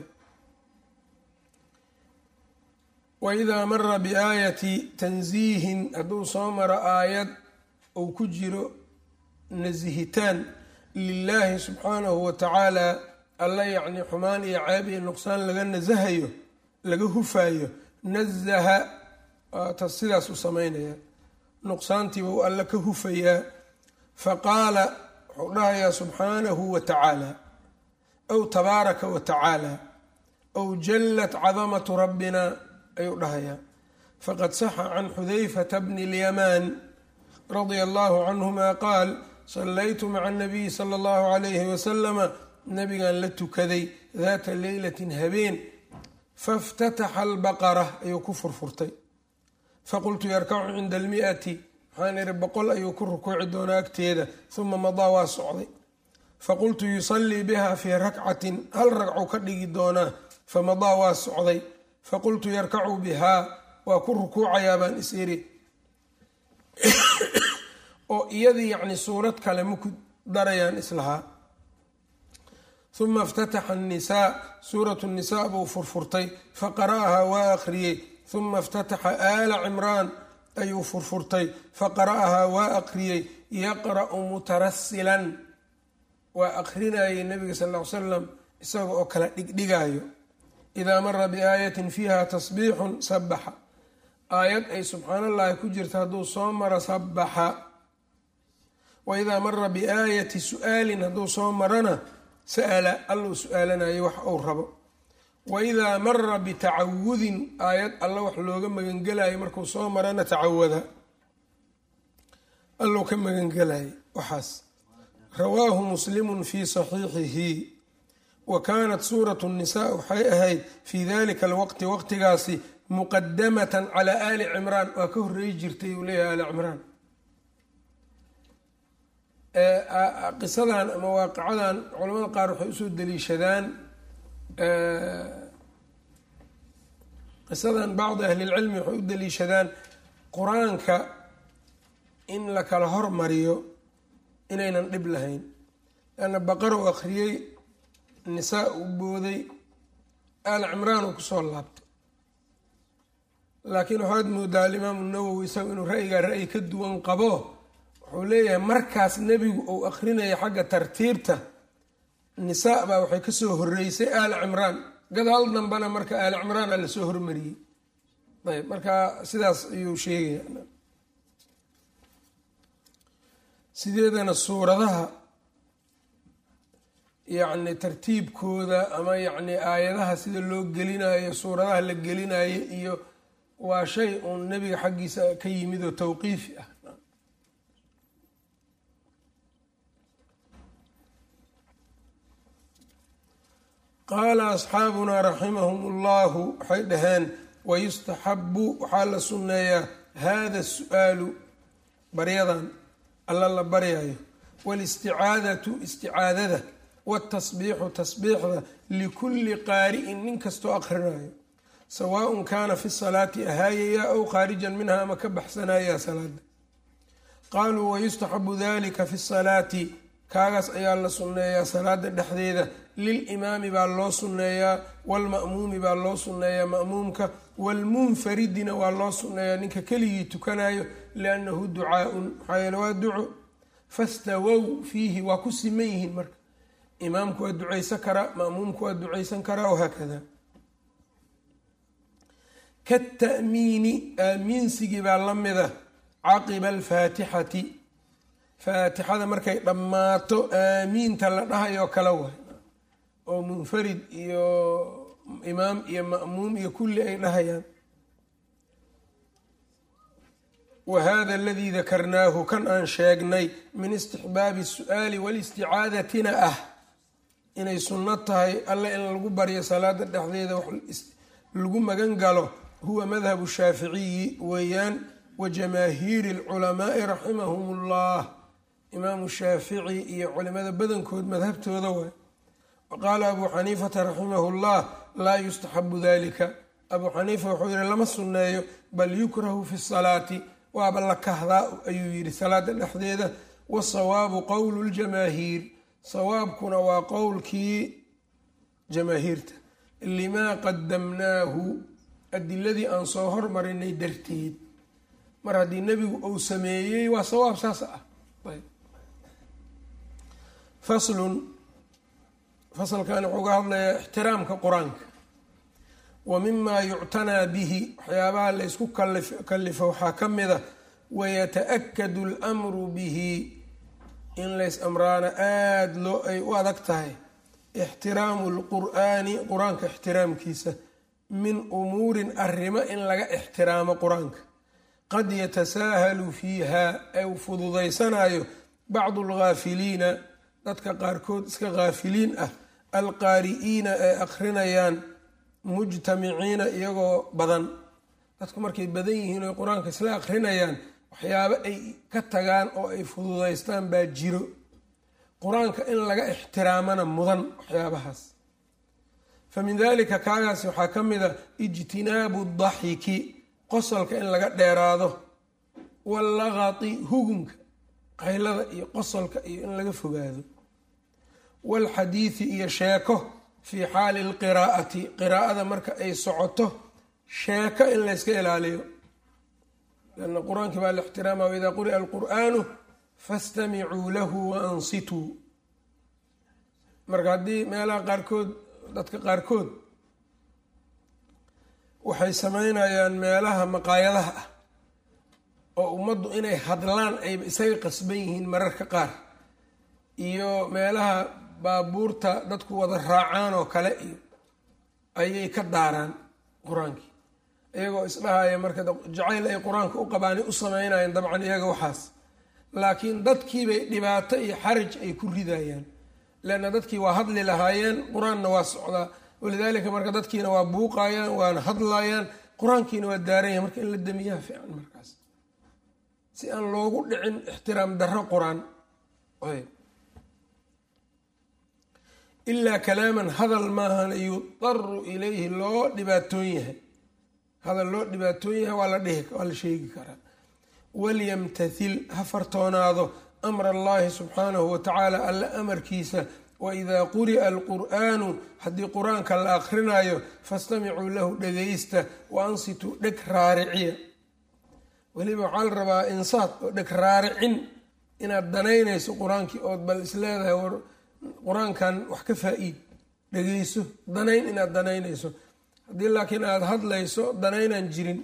waidaa mara biaayati tanziihin hadduu soo maro aayad uu ku jiro nasihitaan lilaahi subxaanahu wa tacaala alla yacni xumaan iyo ceeb iyo nuqsaan laga nasahayo laga hufaayo nazaha ta sidaas u sameynaya nuqsaantiiba u alla ka hufayaa faqaala wuxuu dhahayaa subxaanahu wa tacaala aw tabaaraka wa tacaala aw jallat cadamatu rabbina ayuu dhahayaa faqad saxa can xudayfata bni اlyamaan radia allahu canhuma qaal sallaytu maca anabiyi sala allahu calayhi wasalama nabigan la tukaday daata leylatin habeen faاftataxa albaqara ayuu ku furfurtay faqultu yarkacu cinda almi'ati waxaan ihi boqol ayuu ku rukuuci doonaa agteeda huma madaa waa socday faqultu yusallii biha fii rakcatin hal ragcuu ka dhigi doonaa famadaa waa socday faqultu yarkacu bihaa waa ku rukuucayaa baan is iri oo iyadii yacni suurad kale maku darayaan islahaa huma iftataxa annisaa suuratu nnisaa buu furfurtay faqara'ahaa waa akhriyey huma iftataxa aala cimraan ayuu furfurtay faqara'ahaa waa aqriyey yaqra'u mutarasilan waa aqrinayay nabiga sal ll ly slam isaga oo kala dhigdhigaayo idaa mara biaayatin fiiha tasbiixun sabaxa aayad ay subxaan allahi ku jirta hadduu soo maro sabaxa wa idaa mara biaayati su-aalin hadduu soo marana sa'ala alluu su-aalanayo wax uu rabo waidaa mara bitacawudin aayad alla wax looga magangelayo markuu soo marana tacawada alluu ka magangelayay waxaas rawaahu muslimun fii saxiixihi wa kaanat suuratu nnisaa waxay ahayd fii dalika alwaqti waqtigaasi muqadamatan calaa aali cimraan waa ka horreeyi jirtay uu leeyahay aali cimraan qisadan ama waaqicadan culamada qaar waxay usoo daliishadaan qisadan bacdi ahlilcilmi waxay u daliishadaan qur-aanka in la kala hormariyo inaynan dhib lahayn lanna baqara u akhriyey nisaa u booday aali cimraan uu kusoo laabtay laakiin waxaad moodaa alimaamu nawowi isagu inuu ra'yigaa ra'yi ka duwan qabo wuxuu leeyahay markaas nebigu uu akrinaya xagga tartiibta nisaa baa waxay kasoo horreysay aali cimraan gadaal dambana marka aali cimraana lasoo hormariyey ayb marka sidaas ayuu sheegaya sideedana suuradaha yacni tartiibkooda ama yacni aayadaha sida loo gelinayo suuradaha la gelinayo iyo waa shay uun nebiga xaggiisa ka yimid oo tawqiifi ah qaala asxaabunaa raximahum ullahu waxay dhaheen wayustaxabu waxaa la sunneeyaa hada su-aalu baryadan alla la baryayo walisticaadatu isticaadada waatasbiixu tasbiixda likulli qaari'in nin kastoo akhrinayo sawaaءun kaana fi salaati ahaayaya aw khaarijan minha ama ka baxsanaya salaada qaaluu wayustaxabu dalika fi salaati kaagaas ayaa la sunneeyaa salaada dhexdeeda lilimaami baa loo sunneeyaa waalma'muumi baa loo sunneeyaa ma'muumka waalmunfaridina waa loo sunneeyaa ninka keligii tukanayo liannahu ducaa-un maxaa yeele waa duco fastawow fiihi waa ku siman yihiin marka imaamku waa ducaysan karaa ma'muumku waa ducaysan karaa wahaakada kata'miini aamiinsigii baa la mida caqiba alfaatixati faatixada markay dhammaato aamiinta la dhahayoo kale waay oo munfarid iyo imaam iyo ma'muum iyo kulli ay dhahayaan wa hada aladii dakarnaahu kan aan sheegnay min istixbaabi su-aali walisticaadatina ah inay sunno tahay alle in lagu baryo salaada dhexdeeda wax lagu magan galo huwa madhabu shaaficiyi weeyaan wa jamaahiiri alculamaai raximahum ullah imaamu shaafici iyo culimada badankood madhabtooda waay waqaala abuu xaniifata raximahu llah laa yustaxabu dalika abuu xaniifa wuxuu yihi lama sunneeyo bal yukrahu fi salaati waaba la kahdaa ayuu yidhi salaada dhexdeeda wasawaabu qowlu ljamaahiir sawaabkuna waa qowlkii jamaahiirta limaa qadamnaahu adiladii aan soo hormarinay darteed mar haddii nebigu uu sameeyey waa sawaab saas ah faslun fasalkan wuxuu ga hadlayaa ixtiraamka qur-aanka wa mimaa yuctanaa bihi waxyaabaha la ysku kalifo waxaa ka mida wayata-akadu almru bihi in lays amraana aada loo ay u adag tahay ixtiraamu lqur'aani qur-aanka ixtiraamkiisa min umuurin arrimo in laga ixtiraamo qur-aanka qad yatasaahalu fiiha ay fududaysanayo bacdu alghaafiliina dadka qaarkood iska ghaafiliin ah alqaari'iina ee akhrinayaan mujtamiciina iyagoo badan dadku markay badan yihiin oy qur-aanka isla akhrinayaan waxyaabo ay ka tagaan oo ay fududaystaan baa jiro qur-aanka in laga ixtiraamana mudan waxyaabahaas fa min dalika kaagaasi waxaa ka mid a ijtinaabu daxiki qosolka in laga dheeraado wallaqati hugunka qaylada iyo qosolka iyo in laga fogaado waalxadiidi iyo sheeko fii xaali lqiraa'ati qiraa'ada marka ay socoto sheeko in layska ilaaliyo lanna qur-aankii baa la ixtiraama waidaa quri'a alqur'aanu fastamicuu lahu wa ansituu marka haddii meelaha qaarkood dadka qaarkood waxay sameynayaan meelaha maqaayadaha ah oo ummaddu inay hadlaan ayba isaga qasban yihiin mararka qaar iyo meelaha baabuurta dadku wada raacaan oo kale iyo ayay ka daaraan qur-aankii iyagoo isdhahaya marka jacayl ay qur-aanka u qabaani u sameynayaan dabcan iyaga waxaas laakiin dadkiibay dhibaato iyo xaraj ay ku ridayaan leanna dadkii waa hadli lahaayeen qur-aanna waa socdaa walidaalika marka dadkiina waa buuqayaan waana hadlayaan qur-aankiina waa daaranya marka in la damiyaha fiican markaas si aan loogu dhicin ixtiraam darro qur-aan ilaa kalaaman hadal maahan yudaru ilayhi loo dhibaatoon yahay hadal loo dhibaatoon yahay waa la dhihi waa la sheegi karaa walyamtathil ha fartoonaado amra allahi subxaanahu watacaala alla amarkiisa waidaa quri'a alqur'aanu haddii qur-aanka la akhrinayo fastamicuu lahu dhegaysta wa ansituu dheg raariciya weliba waxaa la rabaa insaad oo dheg raaricin inaad danaynayso qur-aankii ood bal isleedahay war qur-aankan wax ka faa-iid dhegayso danayn inaad danaynayso haddii laakiin aada hadlayso danaynaan jirin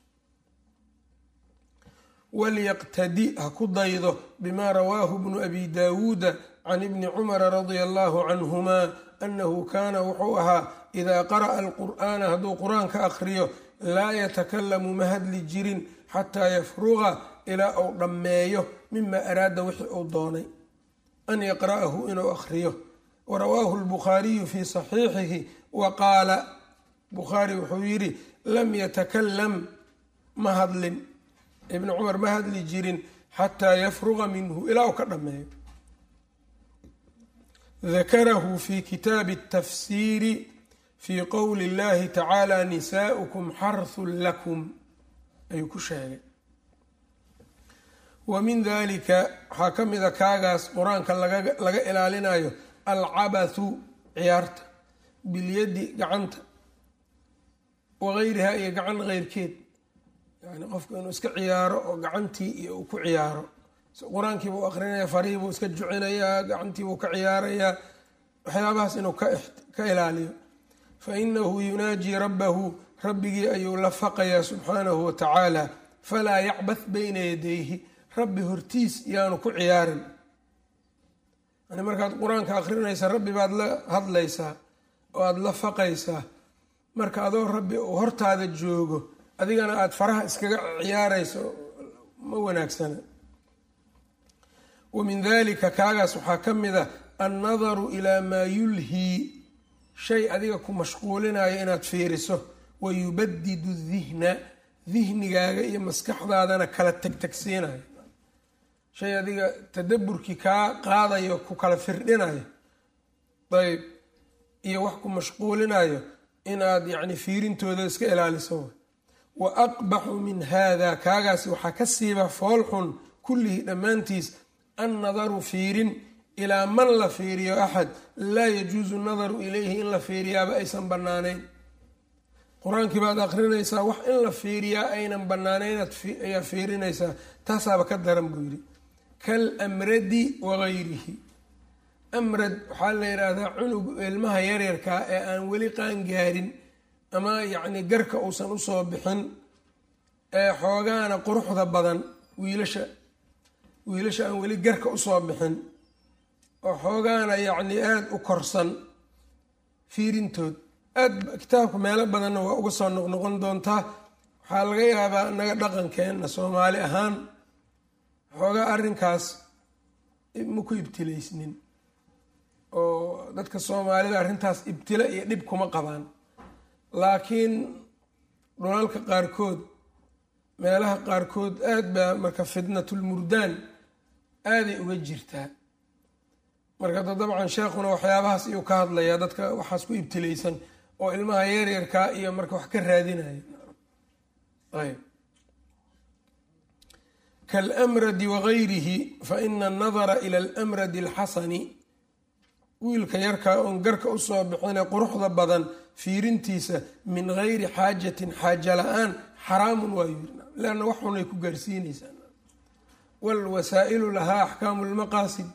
walyaqtadi ha ku daydo bimaa rawaahu bnu abi daawuuda can ibni cumara radia allahu canhumaa annahu kaana wuxuu ahaa idaa qara'a alqur'aana hadduu qur-aanka akhriyo laa yatakalamu ma hadli jirin xataa yafruqa ilaa uu dhammeeyo mima araada wixii uu doonay an yaqra'ahu inuu akhriyo warawaahu lbukhaariyu fii saxiixihi wa qaala bukhaari wuxuu yidhi lam yatakalam ma hadlin ibni cumar ma hadli jirin xataa yafruqa minhu ilaa uu ka dhammeeyo dakarahu fi kitaabi الtafsiiri fii qowli اllahi tacaala nisaa'ukum xarthun lakum ayuu ku sheegay wa min dalika waxaa ka mida kaagaas qur-aanka laga ilaalinayo alcabathu ciyaarta bilyadi gacanta wagayriha iyo gacan keyrkeed yani qofku inuu iska ciyaaro oo gacantii iyo uu ku ciyaaro qur-aankiibuu akrinaya farihiibuu iska jucinayaa gacantiibuu ka ciyaarayaa waxyaabahaas inuu ka ilaaliyo fa inahu yunaajii rabbahu rabbigii ayuu la faqayaa subxaanahu watacaala falaa yacbath bayna yadayhi rabbi hortiis yaanu ku ciyaarin yani markaad qur-aanka akrinaysa rabbi baad la hadlaysaa oo aada la faqaysaa marka adoo rabbi uu hortaada joogo adigana aada faraha iskaga ciyaarayso ma wanaagsana wa min dalika kaagaas waxaa ka mid a annadaru ilaa maa yulhii shay adiga ku mashquulinayo inaad fiiriso wa yubadidu dihna dihnigaaga iyo maskaxdaadana kala tegtegsiinayo shay adiga tadaburkii kaa qaadayo ku kala firdhinayo ayb iyo wax ku mashquulinayo inaad yacni fiirintooda iska ilaaliso wa aqbaxu min haada kaagaasi waxaa ka siiba foolxun kullihi dhammaantiis annadaru fiirin ilaa man la fiiriyo axad laa yajuusu nadaru ilayhi in la fiiriyaaba aysan bannaanayn qur-aankii baad akrinaysaa wax in la fiiriyaa aynan bannaanayn ayaa fiirinaysaa taasaaba ka daran buu yidhi kal amradi wagayrihi amrad waxaa la yidhaahdaa cunug ilmaha yaryarkaa ee aan weli qaan gaarin ama yacni garka uusan usoo bixin ee xoogaana quruxda badan wiilasha wiilasha aan weli garka usoo bixin oo xoogaana yacni aada u korsan fiirintood aad kitaabka meelo badanna waa uga soo noqnoqon doontaa. waxaa laga yaabaa inaga dhaqankeenna soomaali ahaan xoogaa arrinkaas ma ku ibtilaysnin oo dadka soomaalida arrintaas ibtila iyo dhib kuma qabaan, laakiin dhulalka qaarkood meelaha qaarkood aad baa marka fitnatulmurdaan aaday uga jirtaa. marka da dabcan sheekhuna waxyaabahaas iyuu ka hadlayaa dadka waxaas ku ibtilaysan oo ilmaha yaryarkaa iyo marka wax ka raadinaya. ayb kaalamradi wagayrihi faina annadara ila alamradi alxasani, wiilka yarkaa oon garka usoo bixine quruxda badan fiirintiisa min gayri xaajatin xaaja la-aan xaraamun waa yiri, leanna wax xunay ku gaarsiinaysaa. walwasaa'ilu lahaa axkaamu lmaqaasid.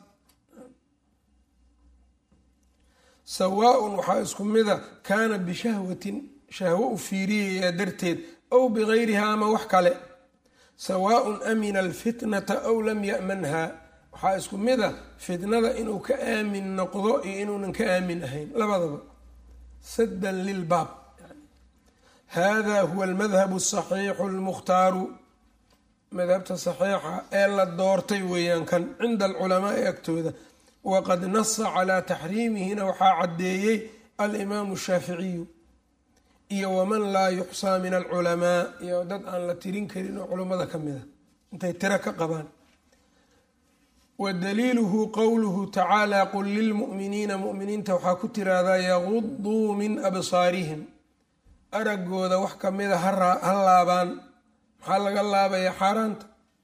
sawaaun waxaa isku mida kaana bishahwatin shahwo u fiiriyayaa darteed aw bigayriha ama wax kale. sawaaun amina alfitnata aw lam ya'manha, waxaa isku mida fitnada inuu ka aamin noqdo iyo inuunan ka aamin ahayn, labadaba. saddan lilbaab. hada huwa almadhabu asaxiixu almukhtaaru, madhabta saxiixa ee la doortay weeyaan kan cinda alculamaai agtooda. waqad nasa calaa taxriimihina waxaa caddeeyey alimaamu shaaficiyu iyo waman laa yuxsaa min alculamaa, iyo dad aan la tirin karin oo culammada ka mida intay tiro ka qabaan. wa daliiluhu qowluhu tacaala qul lilmu'miniina mu'miniinta waxaa ku tiraahdaa yaguduu min absaarihim, araggooda wax kamida ha laabaan. maxaa laga laabayaa xaaraanta.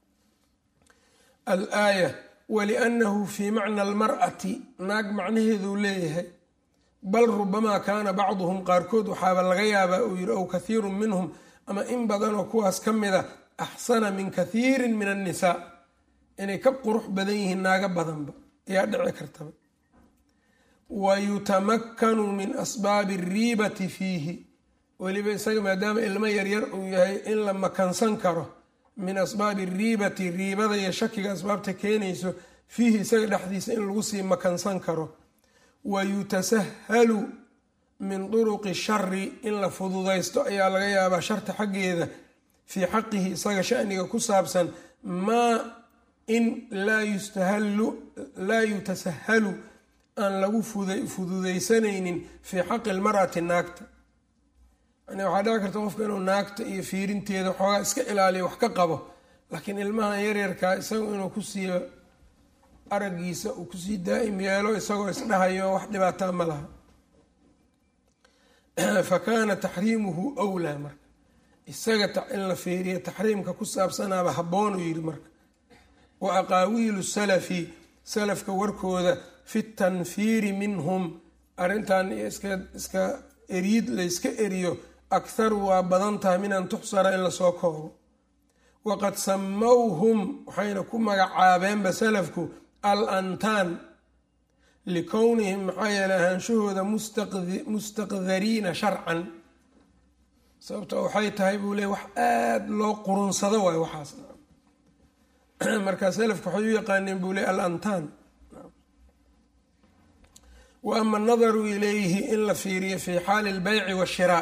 alaaya waliannahu fii macna almar'ati, naag macnaheeduu leeyahay. bal rubamaa kaana bacduhum qaarkood waxaaba laga yaabaa uu yiri ow kathiirun minhum, ama in badanoo kuwaas ka mida axsana min kathiirin min annisaa, inay ka qurux badan yihiin naaga badanba ayaa dhici kartaba. wa yutamakkanu min asbaabi ariibati fiihi, weliba isaga maadaama ilmo yaryar uu yahay in la makansan karo min asbaabi ariibati, riibada iyo shakiga asbaabta keenayso, fiihi isaga dhexdiisa in lagu sii makansan karo. wa yutasahalu min duruqi shari, in la fududaysto ayaa laga yaabaa sharta xaggeeda, fii xaqihi isaga shaniga ku saabsan, maa in laa yustahalu laa yutasahalu aan lagu fududaysanaynin fii xaqi lmar'ati, naagta. yani waxaa dhici karta qofka inuu naagta iyo fiirinteeda xoogaa iska ilaaliyo wax ka qabo, laakiin ilmahan yaryarkaa isagu inuu kusiiyo araggiisa uu kusii daa'im yeelo isagoo isdhahayo wax dhibaataa ma laha. fa kaana taxriimuhu wlaa, marka isaga in la fiiriya taxriimka ku saabsanaaba habboonuu yidhi. marka wa aqaawiilu salafi, salafka warkooda fi tanfiiri minhum, arrintan iska iska eriid layska eriyo, akharu waa badan tahay min an tuxsara in lasoo koobo. waqad samowhum, waxayna ku magacaabeenba salafku al antaan, likownihim maxaa yeele ahaanshahooda mustaqdariina sharcan, sababto waxay tahay buu leey wax aada loo qurunsado waayo waxaas. markaa salafka waxay u yaqaaneen buu leey al antaan. wa ama annadaru ilayhi, in la fiiriyo fii xaali lbeyci washiraa,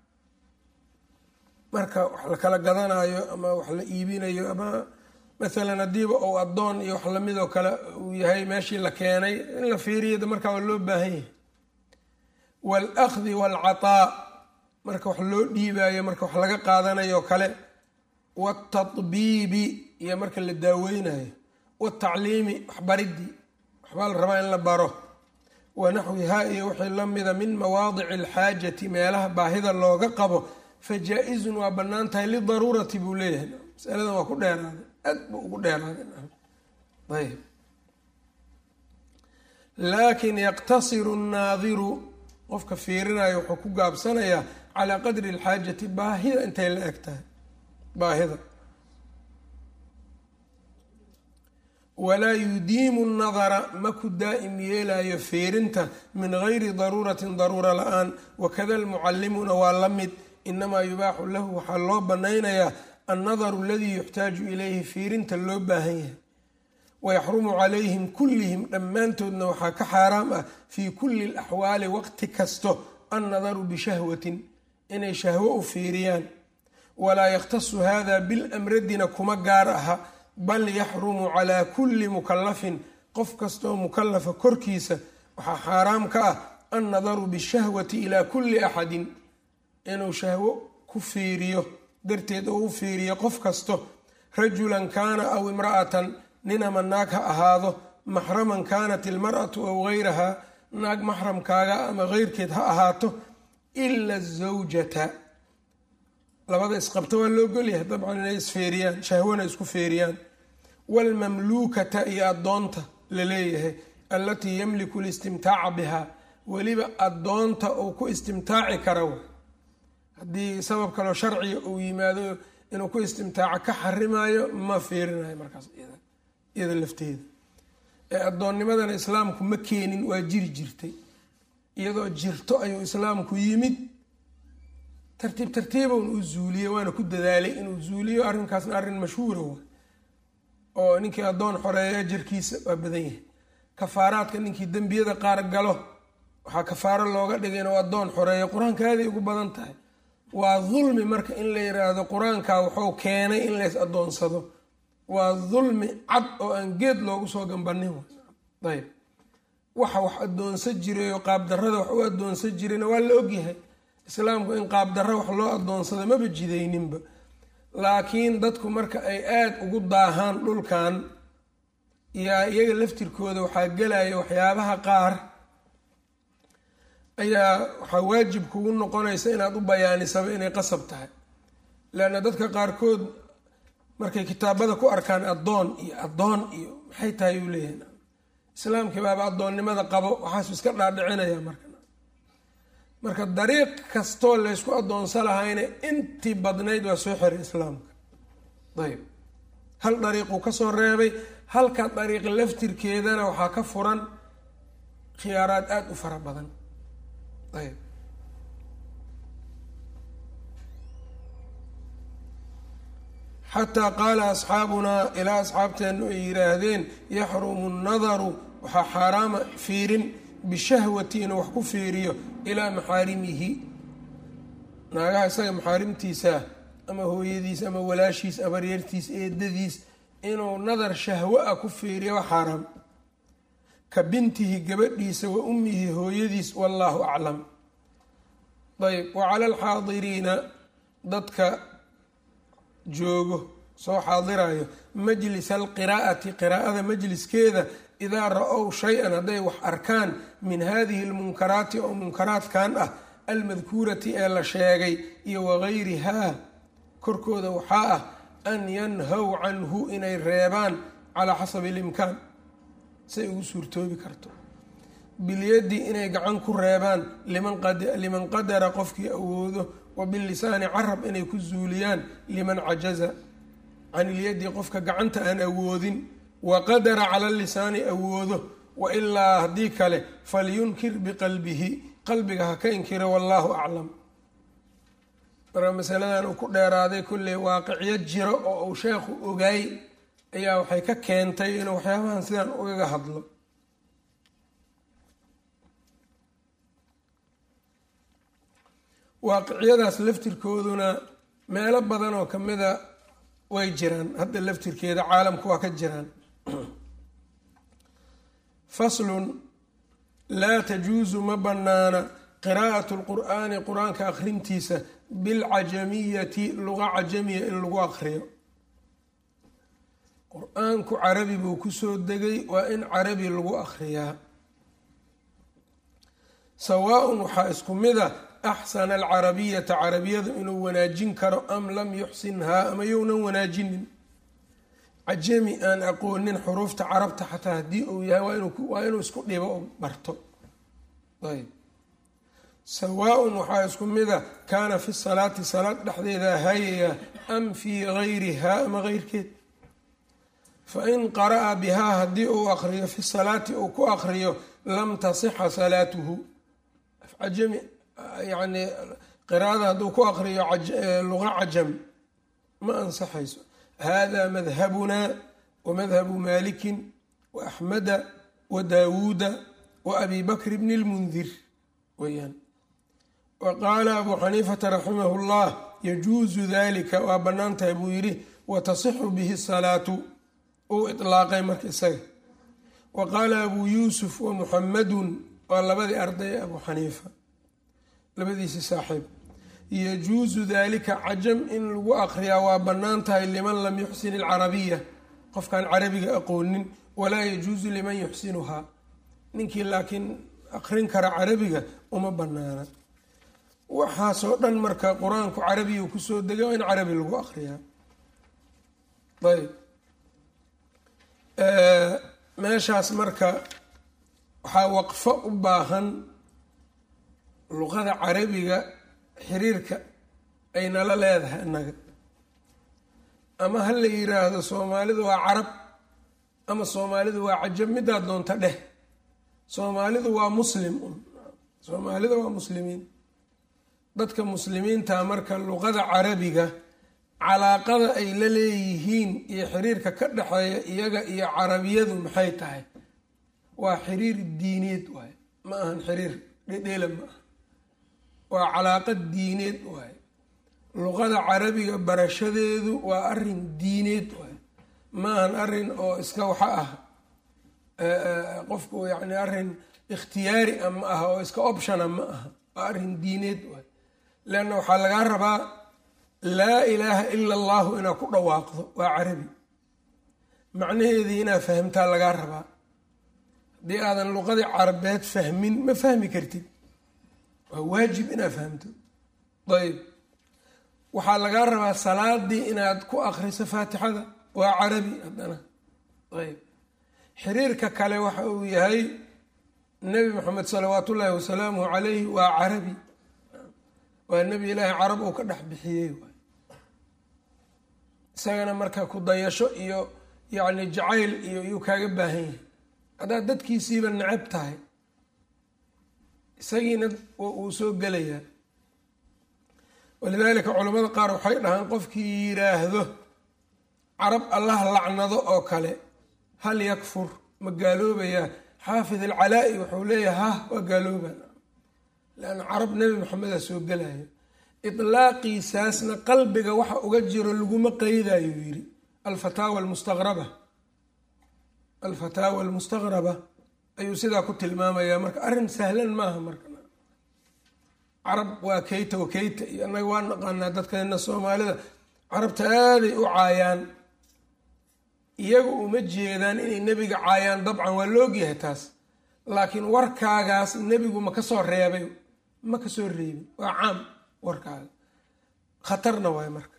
marka wax la kala gadanayo ama wax la iibinayo, ama maalan haddiiba ou addoon iyo wax lamidoo kale uu yahay meeshii la keenay, in la fiiriyada markaa waa loo baahan yahay. waalahdi waalcataa, marka wax loo dhiibayo, marka wax laga qaadanayo kale. waatatbiibi, iyo marka la daaweynayo. waatacliimi, waxbaridii, waxbaa la rabaa in la baro. wanaxwihaa, iyo wixii lamida min mawaadici alxaajati, meelaha baahida looga qabo, fa jaa-izun waa bannaan tahay lidaruurati buu leeyahay. masaladan waa ku dheeraaday, aad buu ugu dheeraaday. ayb laakin yaqtasiru nnaadiru, qofka fiirinayo wuxuu ku gaabsanayaa calaa qadri alxaajati, baahida intay la eg tahay baahida. walaa yudiimu nnadara ma ku daa'im yeelayo fiirinta min gayri daruuratin daruura la-aan wakada almucallimuna waa la mid inamaa yubaaxu lahu waxaa loo banaynayaa annadaru aladii yuxtaaju ilayhi fiirinta loo baahan yahay wayaxrumu calayhim kullihim dhammaantoodna waxaa ka xaaraam ah fii kulli alaxwaali waqti kasto annadaru bishahwatin inay shahwo u fiiriyaan walaa yakhtasu hada bilamradina kuma gaar aha bal yaxrumu calaa kulli mukalafin qof kastooo mukalafa korkiisa waxaa xaaraam ka ah annadaru bishahwati ilaa kulli axadin inuu shahwo ku fiiriyo darteed oo u fiiriyo qof kasto rajulan kaana aw imra'atan nin ama naag ha ahaado maxraman kaanat ilmar'atu aw gayraha naag maxramkaaga ama keyrkeed ha ahaato ila azawjata labada isqabta waa loo golyahay dabcan inay isfeeriyaan shahwana isku feeriyaan waalmamluukata iyo addoonta la leeyahay allatii yamliku listimtaaca bihaa weliba addoonta uu ku istimtaaci kara haddii sabab kaloo sharciga uu yimaado inuu ku istimtaaco ka xarimaayo ma fiirinayo markaas iyada lafteeda ee addoonnimadana islaamku ma keenin waa jiri jirtay iyadoo jirto ayuu islaamku yimid tartiib tartiiban uu zuuliyey waana ku dadaalay inuu zuuliyo arrinkaasna arrin mashhuura wa oo ninkii addoon xoreeya jirkiisa waa badan yahay kafaaraadka ninkii dembiyada qaar galo waxaa kafaaro looga dhigay inuu addoon xoreeyo qur-aanka aaday ugu badan tahay waa dulmi marka in la yiraahdo qur-aanka wuxuu keenay in lays addoonsado waa dulmi cad oo aan geed loogu soo gambanin ayb waxa wax addoonsan jiray oo qaabdarrada wax u addoonsan jirayna waa la ogyahay islaamku in qaabdarro wax loo addoonsado maba jidayninba laakiin dadku marka ay aada ugu daahaan dhulkan yaa iyaga laftirkooda waxaa gelaya waxyaabaha qaar ayaa waxaa waajib kugu noqonaysa inaad u bayaanisaba inay qasab tahay leanna dadka qaarkood markay kitaabada ku arkaan addoon iyo addoon iyo maxay tahay uu leeyahay islaamkii baaba addoonnimada qabo waxaasu iska dhaadhicinaya marka marka dariiq kastoo laysku addoonsan lahayna intii badnayd waa soo xiray islaamka ayb hal dariiquu kasoo reebay halka dariiq laftirkeedana waxaa ka furan khiyaaraad aada u fara badan ayb xataa qaala asxaabunaa ilaa asxaabteenu ay yiraahdeen yaxrumu nnadaru waxaa xaaraama fiirin bishahwati inuu wax ku fiiriyo ilaa maxaarimihi naagaha isaga maxaarimtiisa ama hooyadiis ama walaashiis abaryartiis eedadiis inuu nadar shahwo ah ku fiiriyo waa xaaraam ka bintihi gabadhiisa wa ummihi hooyadiis wallaahu aclam ayb wa cala alxaadiriina dadka joogo soo xaadirayo majlis alqiraa'ati qiraa'ada majliskeeda idaa ra-ow shay-an hadday wax arkaan min hadihi almunkaraati oo munkaraadkan ah almadkuurati ee la sheegay iyo wagayrihaa korkooda waxaa ah an yanhaw canhu inay reebaan calaa xasabi alimkaan say ugu suurtoobi karto bilyadi inay gacan ku reebaan liman qadara qofkii awoodo wa bilisaani carab inay ku zuuliyaan liman cajaza can ilyadi qofka gacanta aan awoodin wa qadara cala lisaani awoodo wa ilaa haddii kale falyunkir biqalbihi qalbiga ha ka inkira wallaahu aclam marka masaladan uu ku dheeraaday kulley waaqicyo jiro oo uu sheekhu ogaay ayaa waxay ka keentay inuu waxyaabahan sidan ugaga hadlo waaqiciyadaas laftirkooduna meelo badan oo kamida way jiraan hadda laftirkeeda caalamku waa ka jiraan faslun laa tajuusu ma banaana qiraa'atu lqur'aani qur-aanka akhrintiisa bilcajamiyati luqa cajamiya in lagu akriyo qur-aanku carabi buu kusoo degay waa in carabi lagu akhriyaa sawaaun waxaa isku mida axsana alcarabiyata carabiyada inuu wanaajin karo am lam yuxsinhaa ama younan wanaajinin cajami aan aqoonin xuruufta carabta xataa haddii uu yahay waa inuu isku dhibo o barto ayb sawaaun waxaa isku mida kaana fi salaati salaad dhexdeeda hayaya am fii gayrihaa ama keyrkeed fain qara'a bihaa haddii uu aqriyo fi salaati uu ku aqriyo lam tasixa salaatuhu afcajami yani qiraa'ada hadduu ku aqriyo luqa cajam ma ansaxayso. hada madhabunaa wa madhabu maalikin wa axmeda wa daawuuda wa abi bakr bni lmundir weyaan. wa qaala abu xaniifata raximahu llah yajuusu dalika waa bannaan tahay buu yidhi watasixu bihi salaatu uu ilaaqay marka isaga. wa qaala abuu yuusuf wa muxamadun waa labadii arday abu xaniifa labadiisii saaxiib yajuusu dalika cajam in lagu aqriyaa waa bannaan tahay liman lam yuxsin alcarabiya qofkaan carabiga aqoonin walaa yajuusu liman yuxsinuhaa ninkii laakiin aqrin kara carabiga uma bannaana. waxaasoo dhan marka qur-aanku carabiga kusoo degay waa in carabi lagu aqriyaa. ayb meeshaas marka waxaa waqfo u baahan luqada carabiga xiriirka ay nala leedahay innaga, ama ha la yiraahdo soomaalidu waa carab ama soomaalidu waa cajab midaad doonta dheh, soomaalidu waa muslim un soomaalida waa muslimiin. dadka muslimiinta marka luqada carabiga calaaqada ay la leeyihiin iyo xiriirka ka dhexeeya iyaga iyo carabiyadu maxay tahay? waa xiriir diineed waaye, ma ahan xiriir dhedheela ma aha, waa calaaqad diineed waaye. luqada carabiga barashadeedu waa arin diineed waaye, ma ahan arin oo iska waxa ah qofku yani arin ikhtiyaari a ma aha oo iska optiona ma aha, waa arin diineed waaye. leanna waxaa lagaa rabaa laa ilaaha ila allahu inaad ku dhawaaqdo waa carabi, macnaheedii inaad fahamtaa lagaa rabaa. haddii aadan luqadii carabeed fahmin ma fahmi kartid, waa waajib inaad fahamto. ayb waxaa lagaa rabaa salaadii inaad ku akriso faatixada waa carabi haddana. ayb xiriirka kale waxa uu yahay nebi moxamed salawaat ullaahi wasalaamuhu calayhi waa carabi, waa nebi ilaahi carab uu ka dhex bixiyey waay. isagana marka ku dayasho iyo yacni jacayl iyo iyuu kaaga baahan yahay. haddaad dadkiisiiba necab tahay isagiina uu soo gelayaa. walidaalika culamada qaar waxay dhahaan qofkii yiraahdo carab allah lacnado oo kale hal yakfur ma gaaloobayaa? xaafid alcalaa-i wuxuu leeyahay hah waa gaalooba, leanna carab nebi maxameda soo gelayo. itlaaqiisaasna qalbiga waxa uga jiro laguma qeydayo yidhi alfataawa almustaqraba alfataawa almustaqraba ayuu sidaa ku tilmaamayaa. marka arrin sahlan maaha. marka carab waa keyta wa keyta iyo annaga waa naqaanaa dadkeena soomaalida carabta aaday u caayaan, iyagu uma jeedaan inay nebiga caayaan, dabcan waa loogyahay taas, laakiin warkaagaas nebigu ma ka soo reebay? ma ka soo reebin, waa caam warkaaga, khatarna waay. marka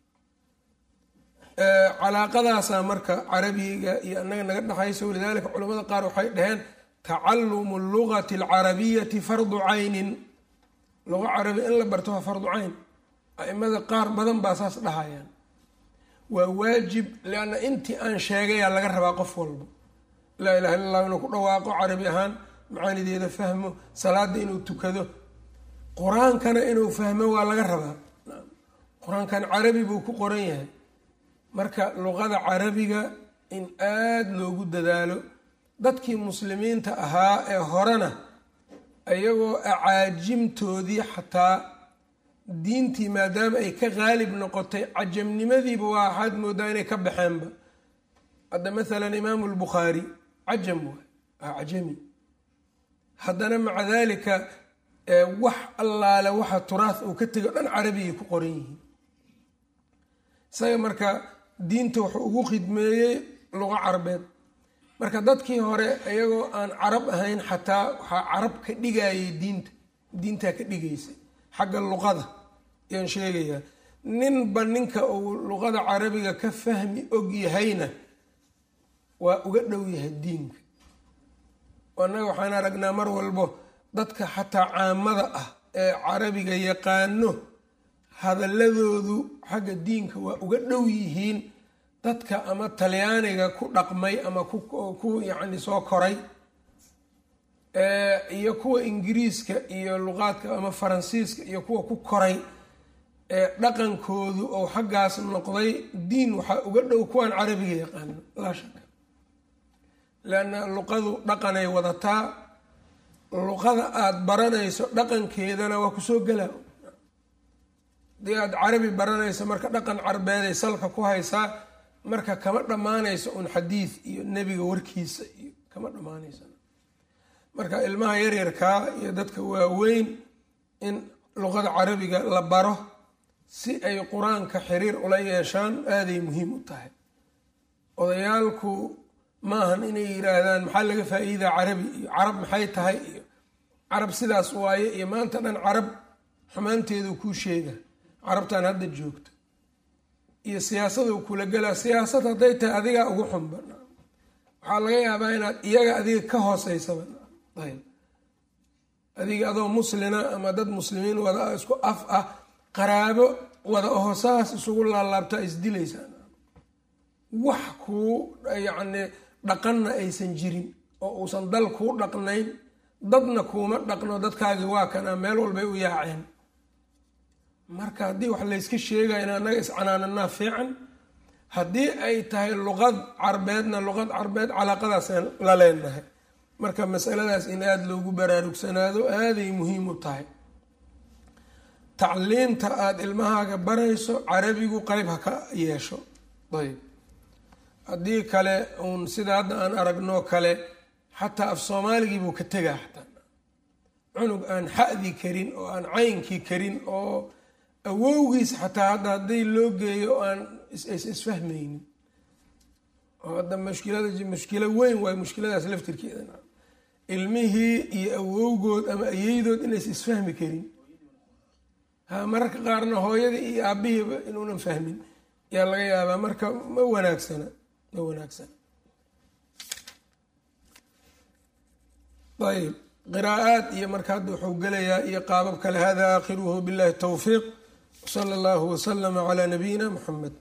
calaaqadaasaa marka carabiga iyo annaga naga dhexaysa. walidaalika culamada qaar waxay dhaheen tacalumu lugati alcarabiyati fardu caynin, luqa carabi in la barto waa fardu cayn. aimada qaar badan baa saas dhahayaan, waa waajib, lianna intii aan sheegayaa laga rabaa qof walba. laa ilaha illa allah inuu ku dhawaaqo carabi ahaan, macaanideeda fahmo, salaada inuu tukado, qur-aankana inuu fahmo waa laga rabaa. qur-aankan carabi buu ku qoran yahay. marka luqada carabiga in aada loogu dadaalo. dadkii muslimiinta ahaa ee horena iyagoo acaajimtoodii xataa diintii maadaama ay ka qaalib noqotay cajamnimadiiba waa waxaad moodaa inay ka baxeenba. hadda maalan imaamu lbukhaari cajam waay, waa cajami, haddana maca daalika wax allaale waxa turaah uu ka tego dhan carabigay ku qoran yihiin. isaga marka diinta wuxuu ugu khidmeeyey luqa carabeed. marka dadkii hore iyagoo aan carab ahayn xataa waxaa carab ka dhigayay diinta, diintaa ka dhigaysay xagga luqada ayaan sheegayaa. ninba ninka uu luqada carabiga ka fahmi og yahayna waa uga dhow yahay diinka. annaga waxaan aragnaa mar walbo dadka xataa caamada ah ee carabiga yaqaano hadalladoodu xagga diinka waa uga dhow yihiin dadka ama talyaaniga ku dhaqmay ama ku ku yacni soo koray iyo kuwa ingiriiska iyo luqaadka ama faransiiska iyo kuwa ku koray ee dhaqankoodu oo xaggaas noqday diin waxaa uga dhow kuwaan carabiga yaqaano laa shaka leanna luqadu dhaqanay wadataa luqada aada baranayso dhaqankeedana waa kusoo gelaa hadii aada carabi baranayso marka dhaqan carbeeday salka ku haysaa marka kama dhammaanayso un xadiid iyo nebiga warkiisa iyo kama dhammaanaysa marka ilmaha yaryarkaa iyo dadka waaweyn in luqada carabiga la baro si ay qur-aanka xiriir ula yeeshaan aaday muhiim u tahay odayaalku maahan inay yiraahdaan maxaa laga faa-iidaa carabi iyo carab maxay tahay iyo carab sidaas waaye iyo maanta dhan carab xumaanteedu kuu sheega carabtan hadda joogto iyo siyaasadu kula gelaa siyaasad hadday tahay adigaa ugu xunba waxaa laga yaabaa inaad iyaga adiga ka hooseysaba ayb adiga adoo muslina ama dad muslimiin wada isku af ah qaraabo wada oho saas isugu laalaabtaa isdilaysaa wax kuu yacni dhaqanna aysan jirin oo uusan dal kuu dhaqnayn dadna kuuma dhaqno dadkaagii waa kana meel walbay u yaaceen marka haddii wax layska sheegaya in annaga iscanaananaa fiican haddii ay tahay luqad carbeedna luqad carbeed calaaqadaasaan la leenahay marka masaladaas in aada loogu baraarugsanaado aaday muhiim u tahay tacliimta aada ilmahaaga barayso carabigu qeyb ha ka yeesho ayb haddii kale uun sida hadda aan aragnoo kale xataa af soomaaligii buu ka tegaa xataa cunug aan xa'di karin oo aan caynkii karin oo awowgiis xataa hadda haddii loo geeyo oo aan is isfahmaynin oo hadda mushkilada mushkilo weyn waayo mushkiladaas laftirkeeda ilmihii iyo awowgood ama ayeydood inays isfahmi karin ha mararka qaarna hooyadii iyo aabihiiba inuunan fahmin yaa laga yaabaa marka ma wanaagsana ma wanaagsana ayb qiraa'aad iyo marka hadda wuxuu gelayaa iyo qaabab kale hada aakhiruhu billahi tawfiiq wsala allahu waslama calaa nabiyina muxamed